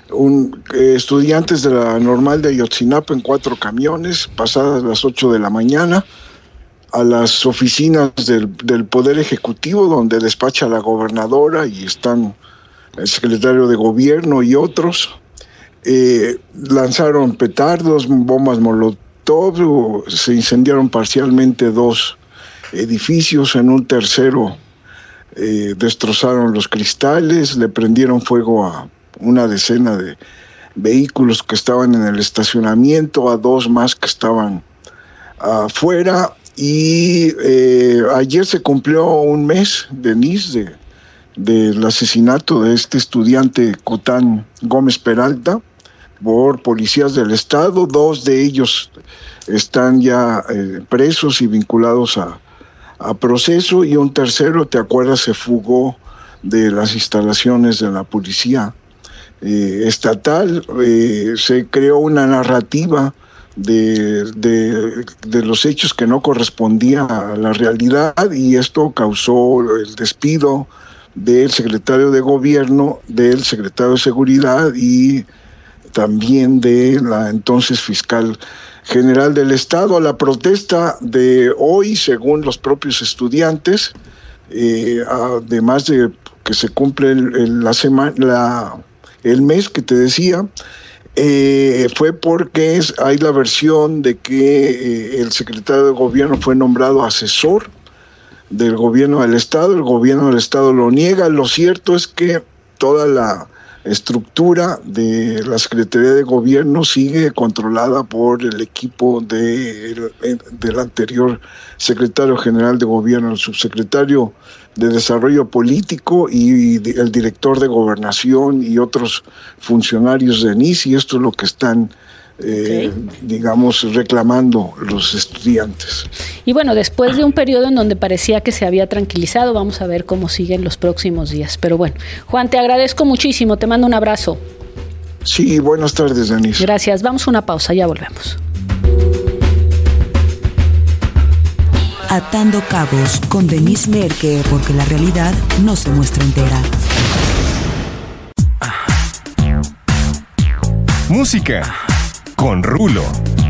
Un, eh, estudiantes de la normal de Ayotzinapa en cuatro camiones, pasadas las ocho de la mañana, a las oficinas del, del Poder Ejecutivo, donde despacha la gobernadora y están el secretario de Gobierno y otros. Eh, lanzaron petardos, bombas molotov, se incendiaron parcialmente dos edificios, en un tercero eh, destrozaron los cristales, le prendieron fuego a una decena de vehículos que estaban en el estacionamiento, a dos más que estaban afuera, y eh, ayer se cumplió un mes, Denise, de, del asesinato de este estudiante Cotán Gómez Peralta por policías del estado. Dos de ellos están ya eh, presos y vinculados a, a proceso, y un tercero, ¿te acuerdas?, se fugó de las instalaciones de la policía Eh, estatal. Eh, se creó una narrativa de, de, de los hechos que no correspondía a la realidad, y esto causó el despido del secretario de Gobierno, del secretario de Seguridad y también de la entonces fiscal general del Estado. La protesta de hoy, según los propios estudiantes, eh, además de que se cumple el, el, la semana, la el mes que te decía, eh, fue porque es, hay la versión de que eh, el secretario de Gobierno fue nombrado asesor del Gobierno del Estado. El Gobierno del Estado lo niega. Lo cierto es que toda la estructura de la Secretaría de Gobierno sigue controlada por el equipo de, del anterior secretario general de Gobierno, el subsecretario de Desarrollo Político y el director de Gobernación y otros funcionarios de N I S, y esto es lo que están Eh, okay. digamos, reclamando los estudiantes. Y bueno, después de un periodo en donde parecía que se había tranquilizado, vamos a ver cómo siguen los próximos días. Pero bueno, Juan, te agradezco muchísimo, te mando un abrazo. Sí, buenas tardes, Denise. Gracias, vamos a una pausa, ya volvemos. Atando cabos con Denise Merker, porque la realidad no se muestra entera. Música con Rulo.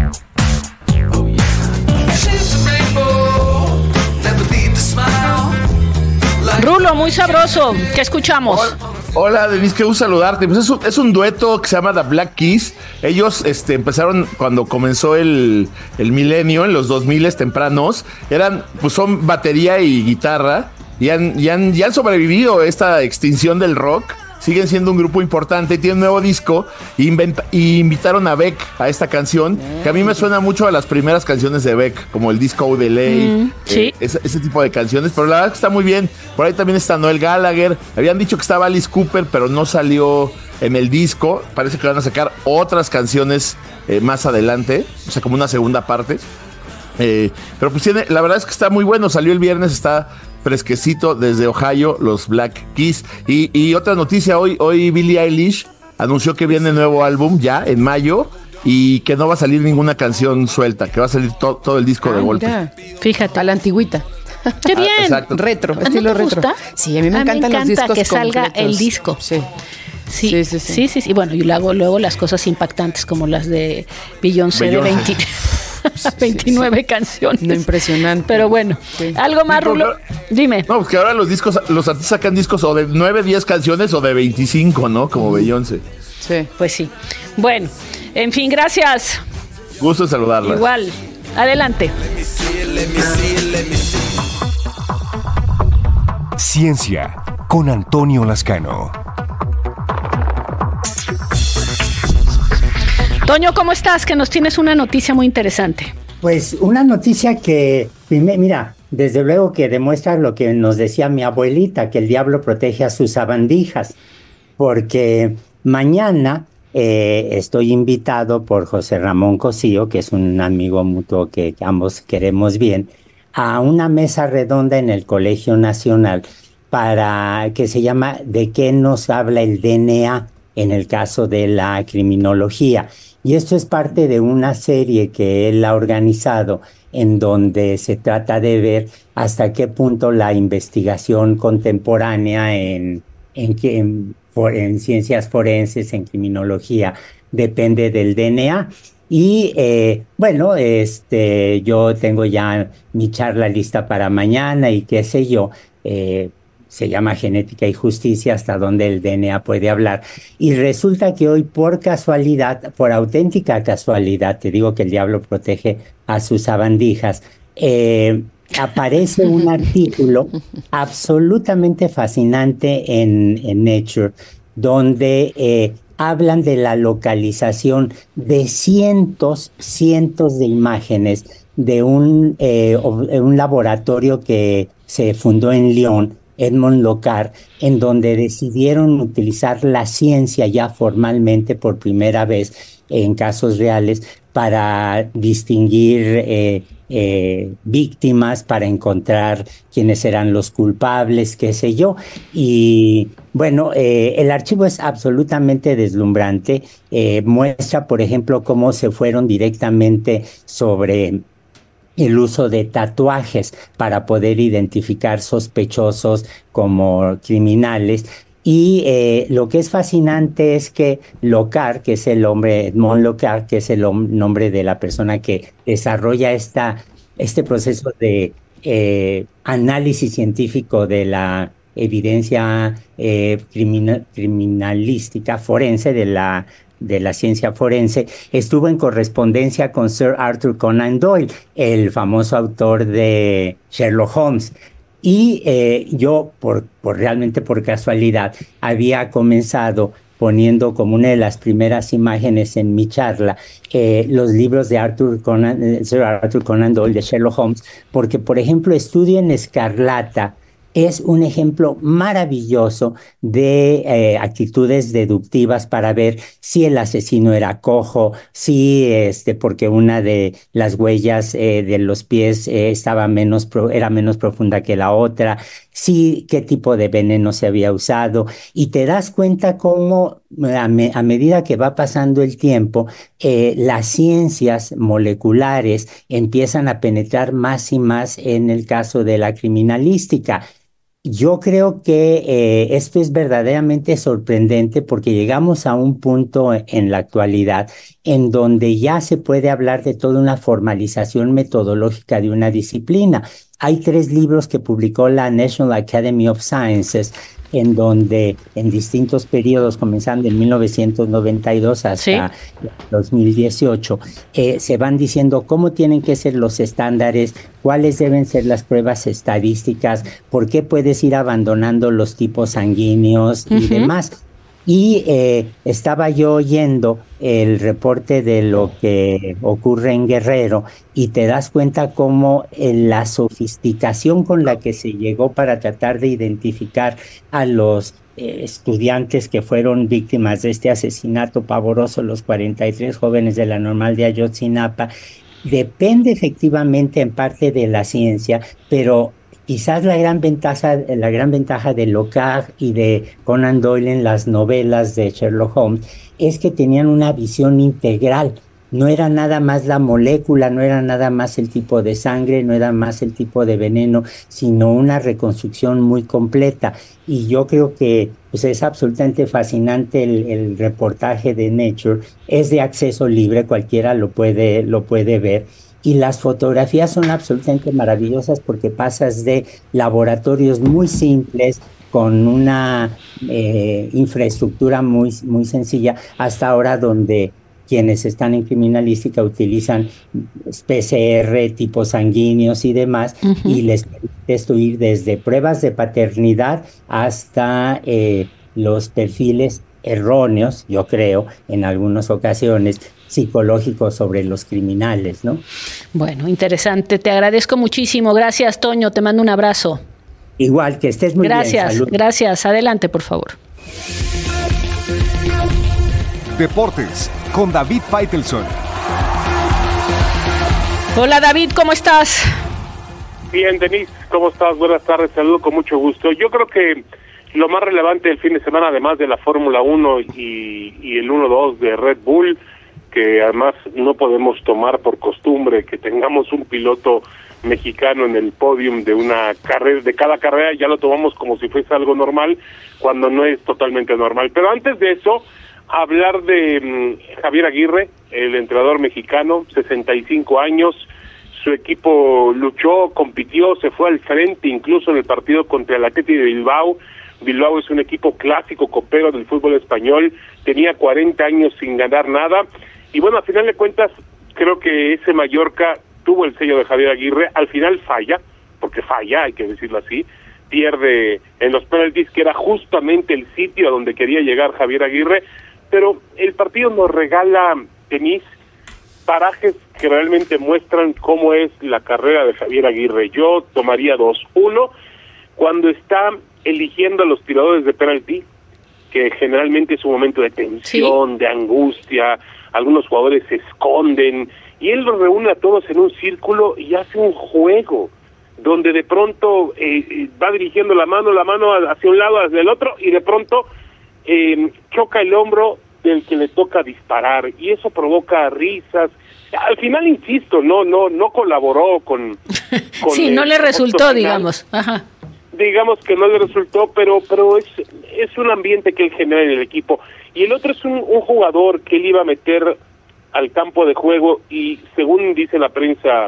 Rulo, muy sabroso. ¿Qué escuchamos? Hola, Denise, qué gusto saludarte. Pues es, un, es un dueto que se llama The Black Keys. Ellos este, empezaron cuando comenzó el, el milenio, en los dos miles tempranos. Eran, pues son batería y guitarra. Y han, y han, y han sobrevivido a esta extinción del rock. Siguen siendo un grupo importante, tienen un nuevo disco y, inventa, y invitaron a Beck a esta canción, que a mí me suena mucho a las primeras canciones de Beck, como el Disco de Ley, mm, ¿sí? eh, ese, ese tipo de canciones, pero la verdad que está muy bien. Por ahí también está Noel Gallagher, habían dicho que estaba Alice Cooper, pero no salió en el disco, parece que van a sacar otras canciones eh, más adelante, o sea, como una segunda parte. Eh, pero pues tiene, la verdad es que está muy bueno, salió el viernes, está fresquecito desde Ohio, los Black Keys. Y, y otra noticia, hoy, hoy Billie Eilish anunció que viene nuevo álbum ya en mayo y que no va a salir ninguna canción suelta, que va a salir to, todo el disco ah, de golpe. Mira, fíjate, a la antigüita. ¡Qué bien! Ah, exacto. Retro, estilo ¿No te retro. Gusta? Sí, a mí me, a encantan me encanta los discos que salga completos. El disco. Sí. Sí, sí, sí, sí, sí, sí, sí. Bueno, y luego, luego las cosas impactantes como las de Beyoncé, Beyoncé. de veinte, veintinueve sí, sí. canciones. No, impresionante. Pero bueno, sí. algo más, Rulo. Dime. No, porque ahora los discos, los artistas sacan discos o de nueve, diez canciones o de veinticinco, ¿no? Como mm. Beyoncé. Sí. Pues sí. Bueno, en fin, gracias. Gusto en saludarlas. Igual. Adelante. Ciencia con Antonio Lascano. Toño, ¿cómo estás? Que nos tienes una noticia muy interesante. Pues una noticia que, mira, desde luego que demuestra lo que nos decía mi abuelita, que el diablo protege a sus sabandijas, porque mañana eh, estoy invitado por José Ramón Cosío, que es un amigo mutuo que ambos queremos bien, a una mesa redonda en el Colegio Nacional para que se llama ¿De qué nos habla el D N A en el caso de la criminología? Y esto es parte de una serie que él ha organizado en donde se trata de ver hasta qué punto la investigación contemporánea en, en, en, en ciencias forenses, en criminología, depende del D N A. Y eh, bueno, este, yo tengo ya mi charla lista para mañana y qué sé yo, eh, se llama Genética y Justicia, hasta donde el D N A puede hablar. Y resulta que hoy, por casualidad, por auténtica casualidad, te digo que el diablo protege a sus sabandijas, eh, aparece un artículo absolutamente fascinante en, en Nature, donde eh, hablan de la localización de cientos, cientos de imágenes de un, eh, un laboratorio que se fundó en Lyon, Edmond Locard, en donde decidieron utilizar la ciencia ya formalmente por primera vez en casos reales para distinguir eh, eh, víctimas, para encontrar quiénes eran los culpables, qué sé yo. Y bueno, eh, el archivo es absolutamente deslumbrante. Eh, muestra, por ejemplo, cómo se fueron directamente sobre el uso de tatuajes para poder identificar sospechosos como criminales. Y eh, lo que es fascinante es que Locard, que es el hombre, Edmond Locard, que es el nombre de la persona que desarrolla esta, este proceso de eh, análisis científico de la evidencia eh, criminal, criminalística forense, de la de la ciencia forense, estuvo en correspondencia con Sir Arthur Conan Doyle, el famoso autor de Sherlock Holmes. Y eh, yo, por, por realmente por casualidad, había comenzado poniendo como una de las primeras imágenes en mi charla eh, los libros de Arthur Conan, eh, Sir Arthur Conan Doyle de Sherlock Holmes, porque, por ejemplo, Estudio en Escarlata es un ejemplo maravilloso de eh, actitudes deductivas para ver si el asesino era cojo, si este, porque una de las huellas eh, de los pies eh, estaba menos pro, era menos profunda que la otra, si qué tipo de veneno se había usado, y te das cuenta cómo a, me, a medida que va pasando el tiempo, eh, las ciencias moleculares empiezan a penetrar más y más en el caso de la criminalística. Yo creo que eh, esto es verdaderamente sorprendente porque llegamos a un punto en la actualidad en donde ya se puede hablar de toda una formalización metodológica de una disciplina. Hay tres libros que publicó la National Academy of Sciences en donde en distintos periodos, comenzando en mil novecientos noventa y dos hasta ¿Sí? dos mil dieciocho, eh, se van diciendo cómo tienen que ser los estándares, cuáles deben ser las pruebas estadísticas, por qué puedes ir abandonando los tipos sanguíneos y uh-huh. demás. Y eh, estaba yo oyendo el reporte de lo que ocurre en Guerrero y te das cuenta cómo eh, la sofisticación con la que se llegó para tratar de identificar a los eh, estudiantes que fueron víctimas de este asesinato pavoroso, los cuarenta y tres jóvenes de la Normal de Ayotzinapa, depende efectivamente en parte de la ciencia, pero quizás la gran ventaja, la gran ventaja de Locard y de Conan Doyle en las novelas de Sherlock Holmes es que tenían una visión integral. No era nada más la molécula, no era nada más el tipo de sangre, no era más el tipo de veneno, sino una reconstrucción muy completa. Y yo creo que pues, es absolutamente fascinante el, el reportaje de Nature. Es de acceso libre, cualquiera lo puede, lo puede ver. Y las fotografías son absolutamente maravillosas porque pasas de laboratorios muy simples, con una eh, infraestructura muy, muy sencilla, hasta ahora donde quienes están en criminalística utilizan P C R, tipos sanguíneos y demás, uh-huh. y les permite ir desde pruebas de paternidad hasta eh, los perfiles erróneos, yo creo, en algunas ocasiones, psicológicos sobre los criminales, ¿no? Bueno, interesante. Te agradezco muchísimo. Gracias, Toño. Te mando un abrazo. Igual, que estés muy gracias, bien. Salud. Gracias. Adelante, por favor. Deportes con David Faitelson. Hola, David, ¿cómo estás? Bien, Denise, ¿cómo estás? Buenas tardes, saludo con mucho gusto. Yo creo que lo más relevante del fin de semana, además de la Fórmula uno y, y el uno dos de Red Bull, que además no podemos tomar por costumbre que tengamos un piloto mexicano en el podium de una carrera, de cada carrera, ya lo tomamos como si fuese algo normal, cuando no es totalmente normal. Pero antes de eso, hablar de um, Javier Aguirre, el entrenador mexicano, sesenta y cinco años, su equipo luchó, compitió, se fue al frente, incluso en el partido contra el Athletic de Bilbao. Bilbao es un equipo clásico, copero del fútbol español, tenía cuarenta años sin ganar nada, y bueno, al final de cuentas, creo que ese Mallorca tuvo el sello de Javier Aguirre, al final falla, porque falla, hay que decirlo así, pierde en los penaltis, que era justamente el sitio a donde quería llegar Javier Aguirre, pero el partido nos regala, Denise, parajes que realmente muestran cómo es la carrera de Javier Aguirre. Yo tomaría dos. Uno, cuando está eligiendo a los tiradores de penalti, que generalmente es un momento de tensión, ¿sí?, de angustia, algunos jugadores se esconden, y él los reúne a todos en un círculo y hace un juego, donde de pronto eh, va dirigiendo la mano, la mano hacia un lado, hacia el otro, y de pronto eh, choca el hombro del que le toca disparar, y eso provoca risas. Al final, insisto, no no no colaboró con... con sí, no le resultó, digamos. Ajá. Digamos que no le resultó, pero pero es es un ambiente que él genera en el equipo. Y el otro es un, un jugador que él iba a meter al campo de juego, y según dice la prensa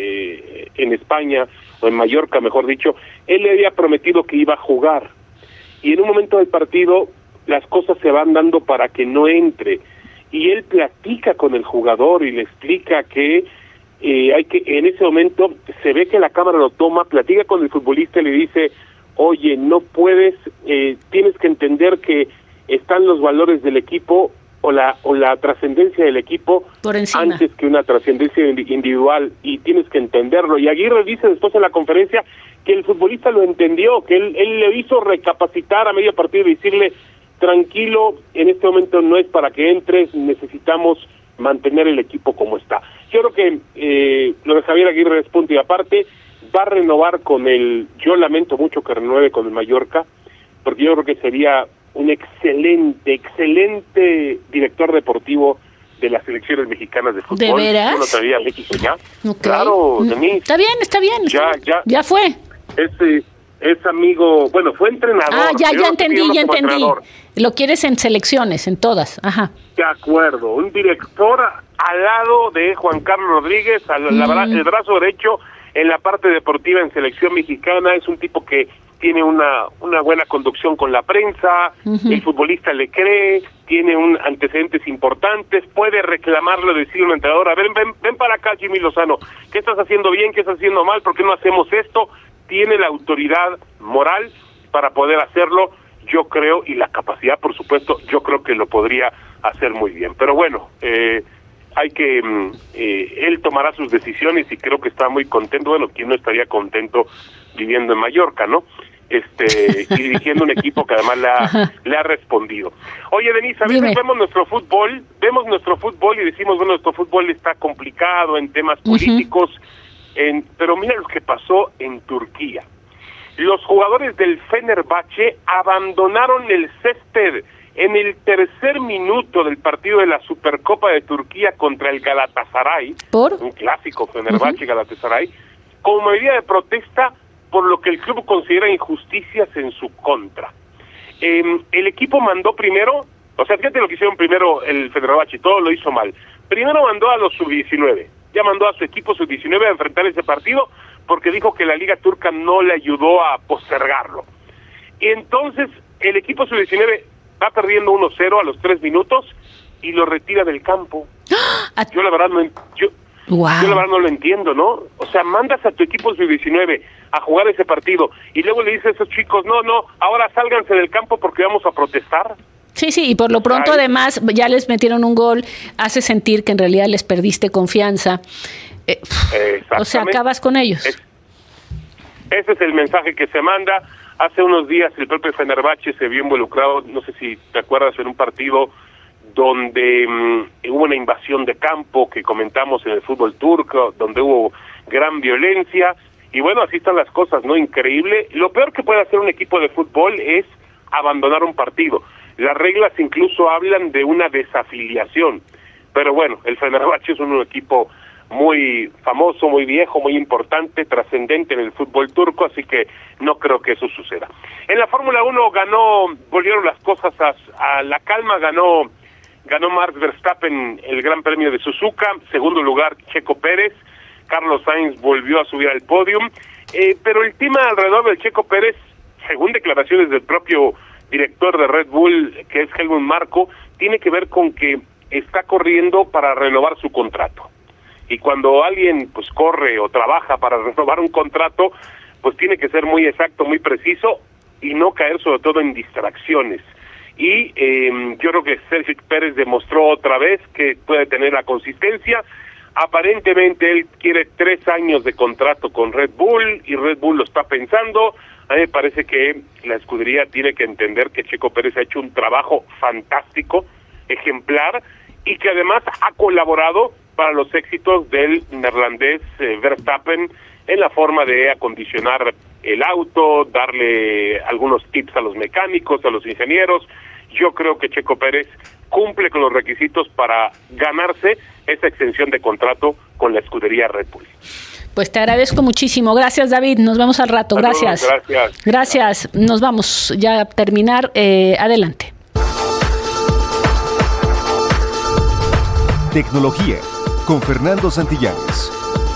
eh, en España, o en Mallorca, mejor dicho, él le había prometido que iba a jugar. Y en un momento del partido, las cosas se van dando para que no entre. Y él platica con el jugador y le explica que eh, hay que, en ese momento se ve que la cámara lo toma, platica con el futbolista y le dice, oye, no puedes, eh, tienes que entender que están los valores del equipo o la o la trascendencia del equipo por encima, antes que una trascendencia individual, y tienes que entenderlo. Y Aguirre dice después en la conferencia que el futbolista lo entendió, que él, él le hizo recapacitar a medio partido y decirle, tranquilo, en este momento no es para que entres, necesitamos mantener el equipo como está. Yo creo que eh, lo de Javier Aguirre es punto y aparte. Va a renovar con el, yo lamento mucho que renueve con el Mallorca, porque yo creo que sería un excelente, excelente director deportivo de las selecciones mexicanas de fútbol. ¿De veras? Yo no traía a México ya. Okay. Claro, Denise. Está bien, está bien. Ya, ya. Ya fue. Ese es amigo, bueno, fue entrenador. Ah, ya, ya entendí, ya entendí. Entrenador. Lo quieres en selecciones, en todas. Ajá. De acuerdo, un director al lado de Juan Carlos Rodríguez, al, mm. la, el brazo derecho en la parte deportiva en selección mexicana. Es un tipo que tiene una una buena conducción con la prensa, uh-huh. el futbolista le cree, tiene un antecedentes importantes, puede reclamarle, decirle a un entrenador, a ver, ven, ven para acá, Jimmy Lozano, ¿qué estás haciendo bien, qué estás haciendo mal, por qué no hacemos esto? Tiene la autoridad moral para poder hacerlo, yo creo, y la capacidad, por supuesto, yo creo que lo podría hacer muy bien. Pero bueno, eh, hay que, eh, él tomará sus decisiones y creo que está muy contento, bueno, ¿quién no estaría contento viviendo en Mallorca, no? Este, y dirigiendo un equipo que además le ha, le ha respondido. Oye, Denise, a veces Dime. vemos nuestro fútbol, vemos nuestro fútbol y decimos, bueno, nuestro fútbol está complicado en temas políticos, uh-huh. en, pero mira lo que pasó en Turquía. Los jugadores del Fenerbahce abandonaron el césped en el tercer minuto del partido de la Supercopa de Turquía contra el Galatasaray, ¿Por? un clásico Fenerbahce-Galatasaray, uh-huh. como medida de protesta por lo que el club considera injusticias en su contra. Eh, el equipo mandó primero, o sea, fíjate lo que hicieron primero el Fenerbahce, todo lo hizo mal. Primero mandó a los sub diecinueve, ya mandó a su equipo sub diecinueve a enfrentar ese partido porque dijo que la Liga Turca no le ayudó a postergarlo. Y entonces el equipo sub diecinueve va perdiendo uno cero a los tres minutos y lo retira del campo. Yo la verdad no... Yo, Wow. Yo la verdad no lo entiendo, ¿no? O sea, mandas a tu equipo sub diecinueve a jugar ese partido y luego le dices a esos chicos, no, no, ahora sálganse del campo porque vamos a protestar. Sí, sí, y por lo pronto Ay. además ya les metieron un gol, hace sentir que en realidad les perdiste confianza. Eh, o sea, acabas con ellos. Es, ese es el mensaje que se manda. Hace unos días el propio Fenerbahce se vio involucrado, no sé si te acuerdas, en un partido donde um, hubo una invasión de campo que comentamos en el fútbol turco, donde hubo gran violencia, y bueno, así están las cosas, ¿no? Increíble. Lo peor que puede hacer un equipo de fútbol es abandonar un partido. Las reglas incluso hablan de una desafiliación, pero bueno, el Fenerbahce es un equipo muy famoso, muy viejo, muy importante, trascendente en el fútbol turco, así que no creo que eso suceda. En la Fórmula uno ganó, volvieron las cosas a, a la calma, ganó Ganó Max Verstappen el Gran Premio de Suzuka, segundo lugar Checo Pérez, Carlos Sainz volvió a subir al podium, eh, pero el tema alrededor del Checo Pérez, según declaraciones del propio director de Red Bull, que es Helmut Marko, tiene que ver con que está corriendo para renovar su contrato. Y cuando alguien pues corre o trabaja para renovar un contrato, pues tiene que ser muy exacto, muy preciso y no caer sobre todo en distracciones. Y eh, yo creo que Sergio Pérez demostró otra vez que puede tener la consistencia. Aparentemente él quiere tres años de contrato con Red Bull y Red Bull lo está pensando. A mí me parece que la escudería tiene que entender que Checo Pérez ha hecho un trabajo fantástico, ejemplar, y que además ha colaborado para los éxitos del neerlandés eh, Verstappen en la forma de acondicionar el auto, darle algunos tips a los mecánicos, a los ingenieros. Yo creo que Checo Pérez cumple con los requisitos para ganarse esa extensión de contrato con la escudería Red Bull. Pues te agradezco muchísimo. Gracias, David. Nos vemos al rato. Saludos, gracias. Gracias. Gracias. Nos vamos ya a terminar. Eh, adelante. Tecnología con Fernando Santillanes.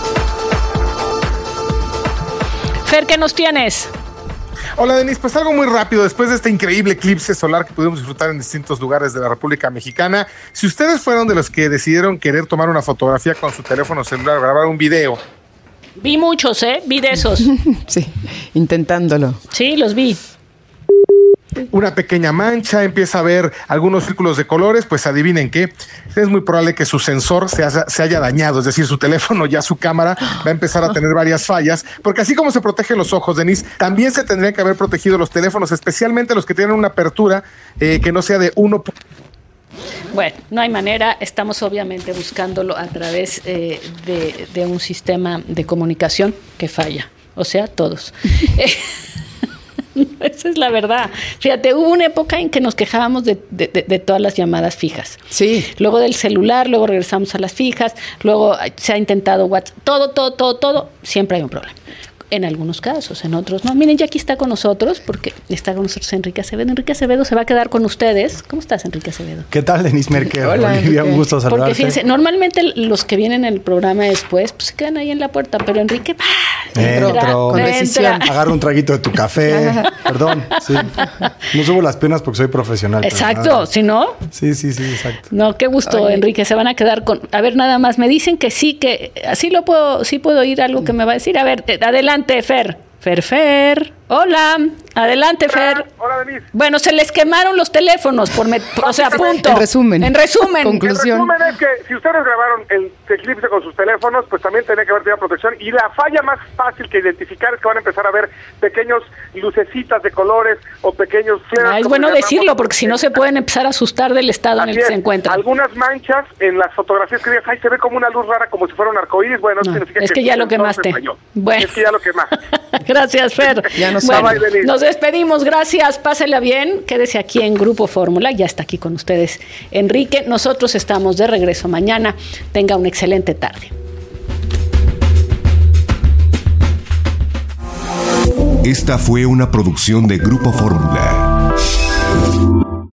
Fer, ¿qué nos tienes? Hola, Denise, pues algo muy rápido. Después de este increíble eclipse solar que pudimos disfrutar en distintos lugares de la República Mexicana, si ustedes fueron de los que decidieron querer tomar una fotografía con su teléfono celular, grabar un video. Vi muchos, ¿eh? Vi de esos. Sí, intentándolo. Sí, los vi. una pequeña mancha, empieza a ver algunos círculos de colores, pues adivinen qué, es muy probable que su sensor se haya, se haya dañado, es decir, su teléfono, ya su cámara va a empezar a tener varias fallas, porque así como se protegen los ojos, Denise, también se tendrían que haber protegido los teléfonos, especialmente los que tienen una apertura eh, que no sea de uno. Bueno, no hay manera, estamos obviamente buscándolo a través eh, de, de un sistema de comunicación que falla, o sea, todos. Esa es la verdad. Fíjate, hubo una época en que nos quejábamos de, de, de, de todas las llamadas fijas. Sí. Luego del celular, luego regresamos a las fijas, luego se ha intentado WhatsApp, todo, todo, todo, todo, siempre hay un problema. En algunos casos, en otros no. Miren, ya aquí está con nosotros, porque está con nosotros Enrique Acevedo. Enrique Acevedo se va a quedar con ustedes. ¿Cómo estás, Enrique Acevedo? ¿Qué tal, Denise Merker? Hola, Olivia, un gusto saludarte. Porque fíjense, normalmente los que vienen en el programa después, pues se quedan ahí en la puerta, pero Enrique, ¡pah! Entro, entra, con decisión. Agarro un traguito de tu café. Perdón, sí. No subo las piernas porque soy profesional. Exacto, ¿si no? Sí, sí, sí, exacto. No, qué gusto, Oye. Enrique. Se van a quedar con... A ver, nada más, me dicen que sí, que así lo puedo, sí puedo oír algo que me va a decir. A ver, adelante, Fer. Fer, Fer. Hola, adelante, Fer. Hola, Denise. Bueno, se les quemaron los teléfonos, por, me, o sea, punto. En resumen. En resumen. Conclusión. En resumen es que si ustedes grabaron el eclipse con sus teléfonos, pues también tiene que haber tenido protección. Y la falla más fácil que identificar es que van a empezar a ver pequeños lucecitas de colores o pequeños flares. Ah, es bueno decirlo, porque si no se pueden empezar a asustar del estado Así en el que es. se encuentran. Algunas manchas en las fotografías que digas, ay, se ve como una luz rara, como si fuera un arcoíris. Bueno, no, significa es que, que ya lo quemaste. Bueno. Es que ya lo quemaste. Gracias, Fer. Ya nos bueno, bye, nos despedimos, gracias, pásela bien, quédese aquí en Grupo Fórmula, ya está aquí con ustedes Enrique, nosotros estamos de regreso mañana, tenga una excelente tarde. Esta fue una producción de Grupo Fórmula.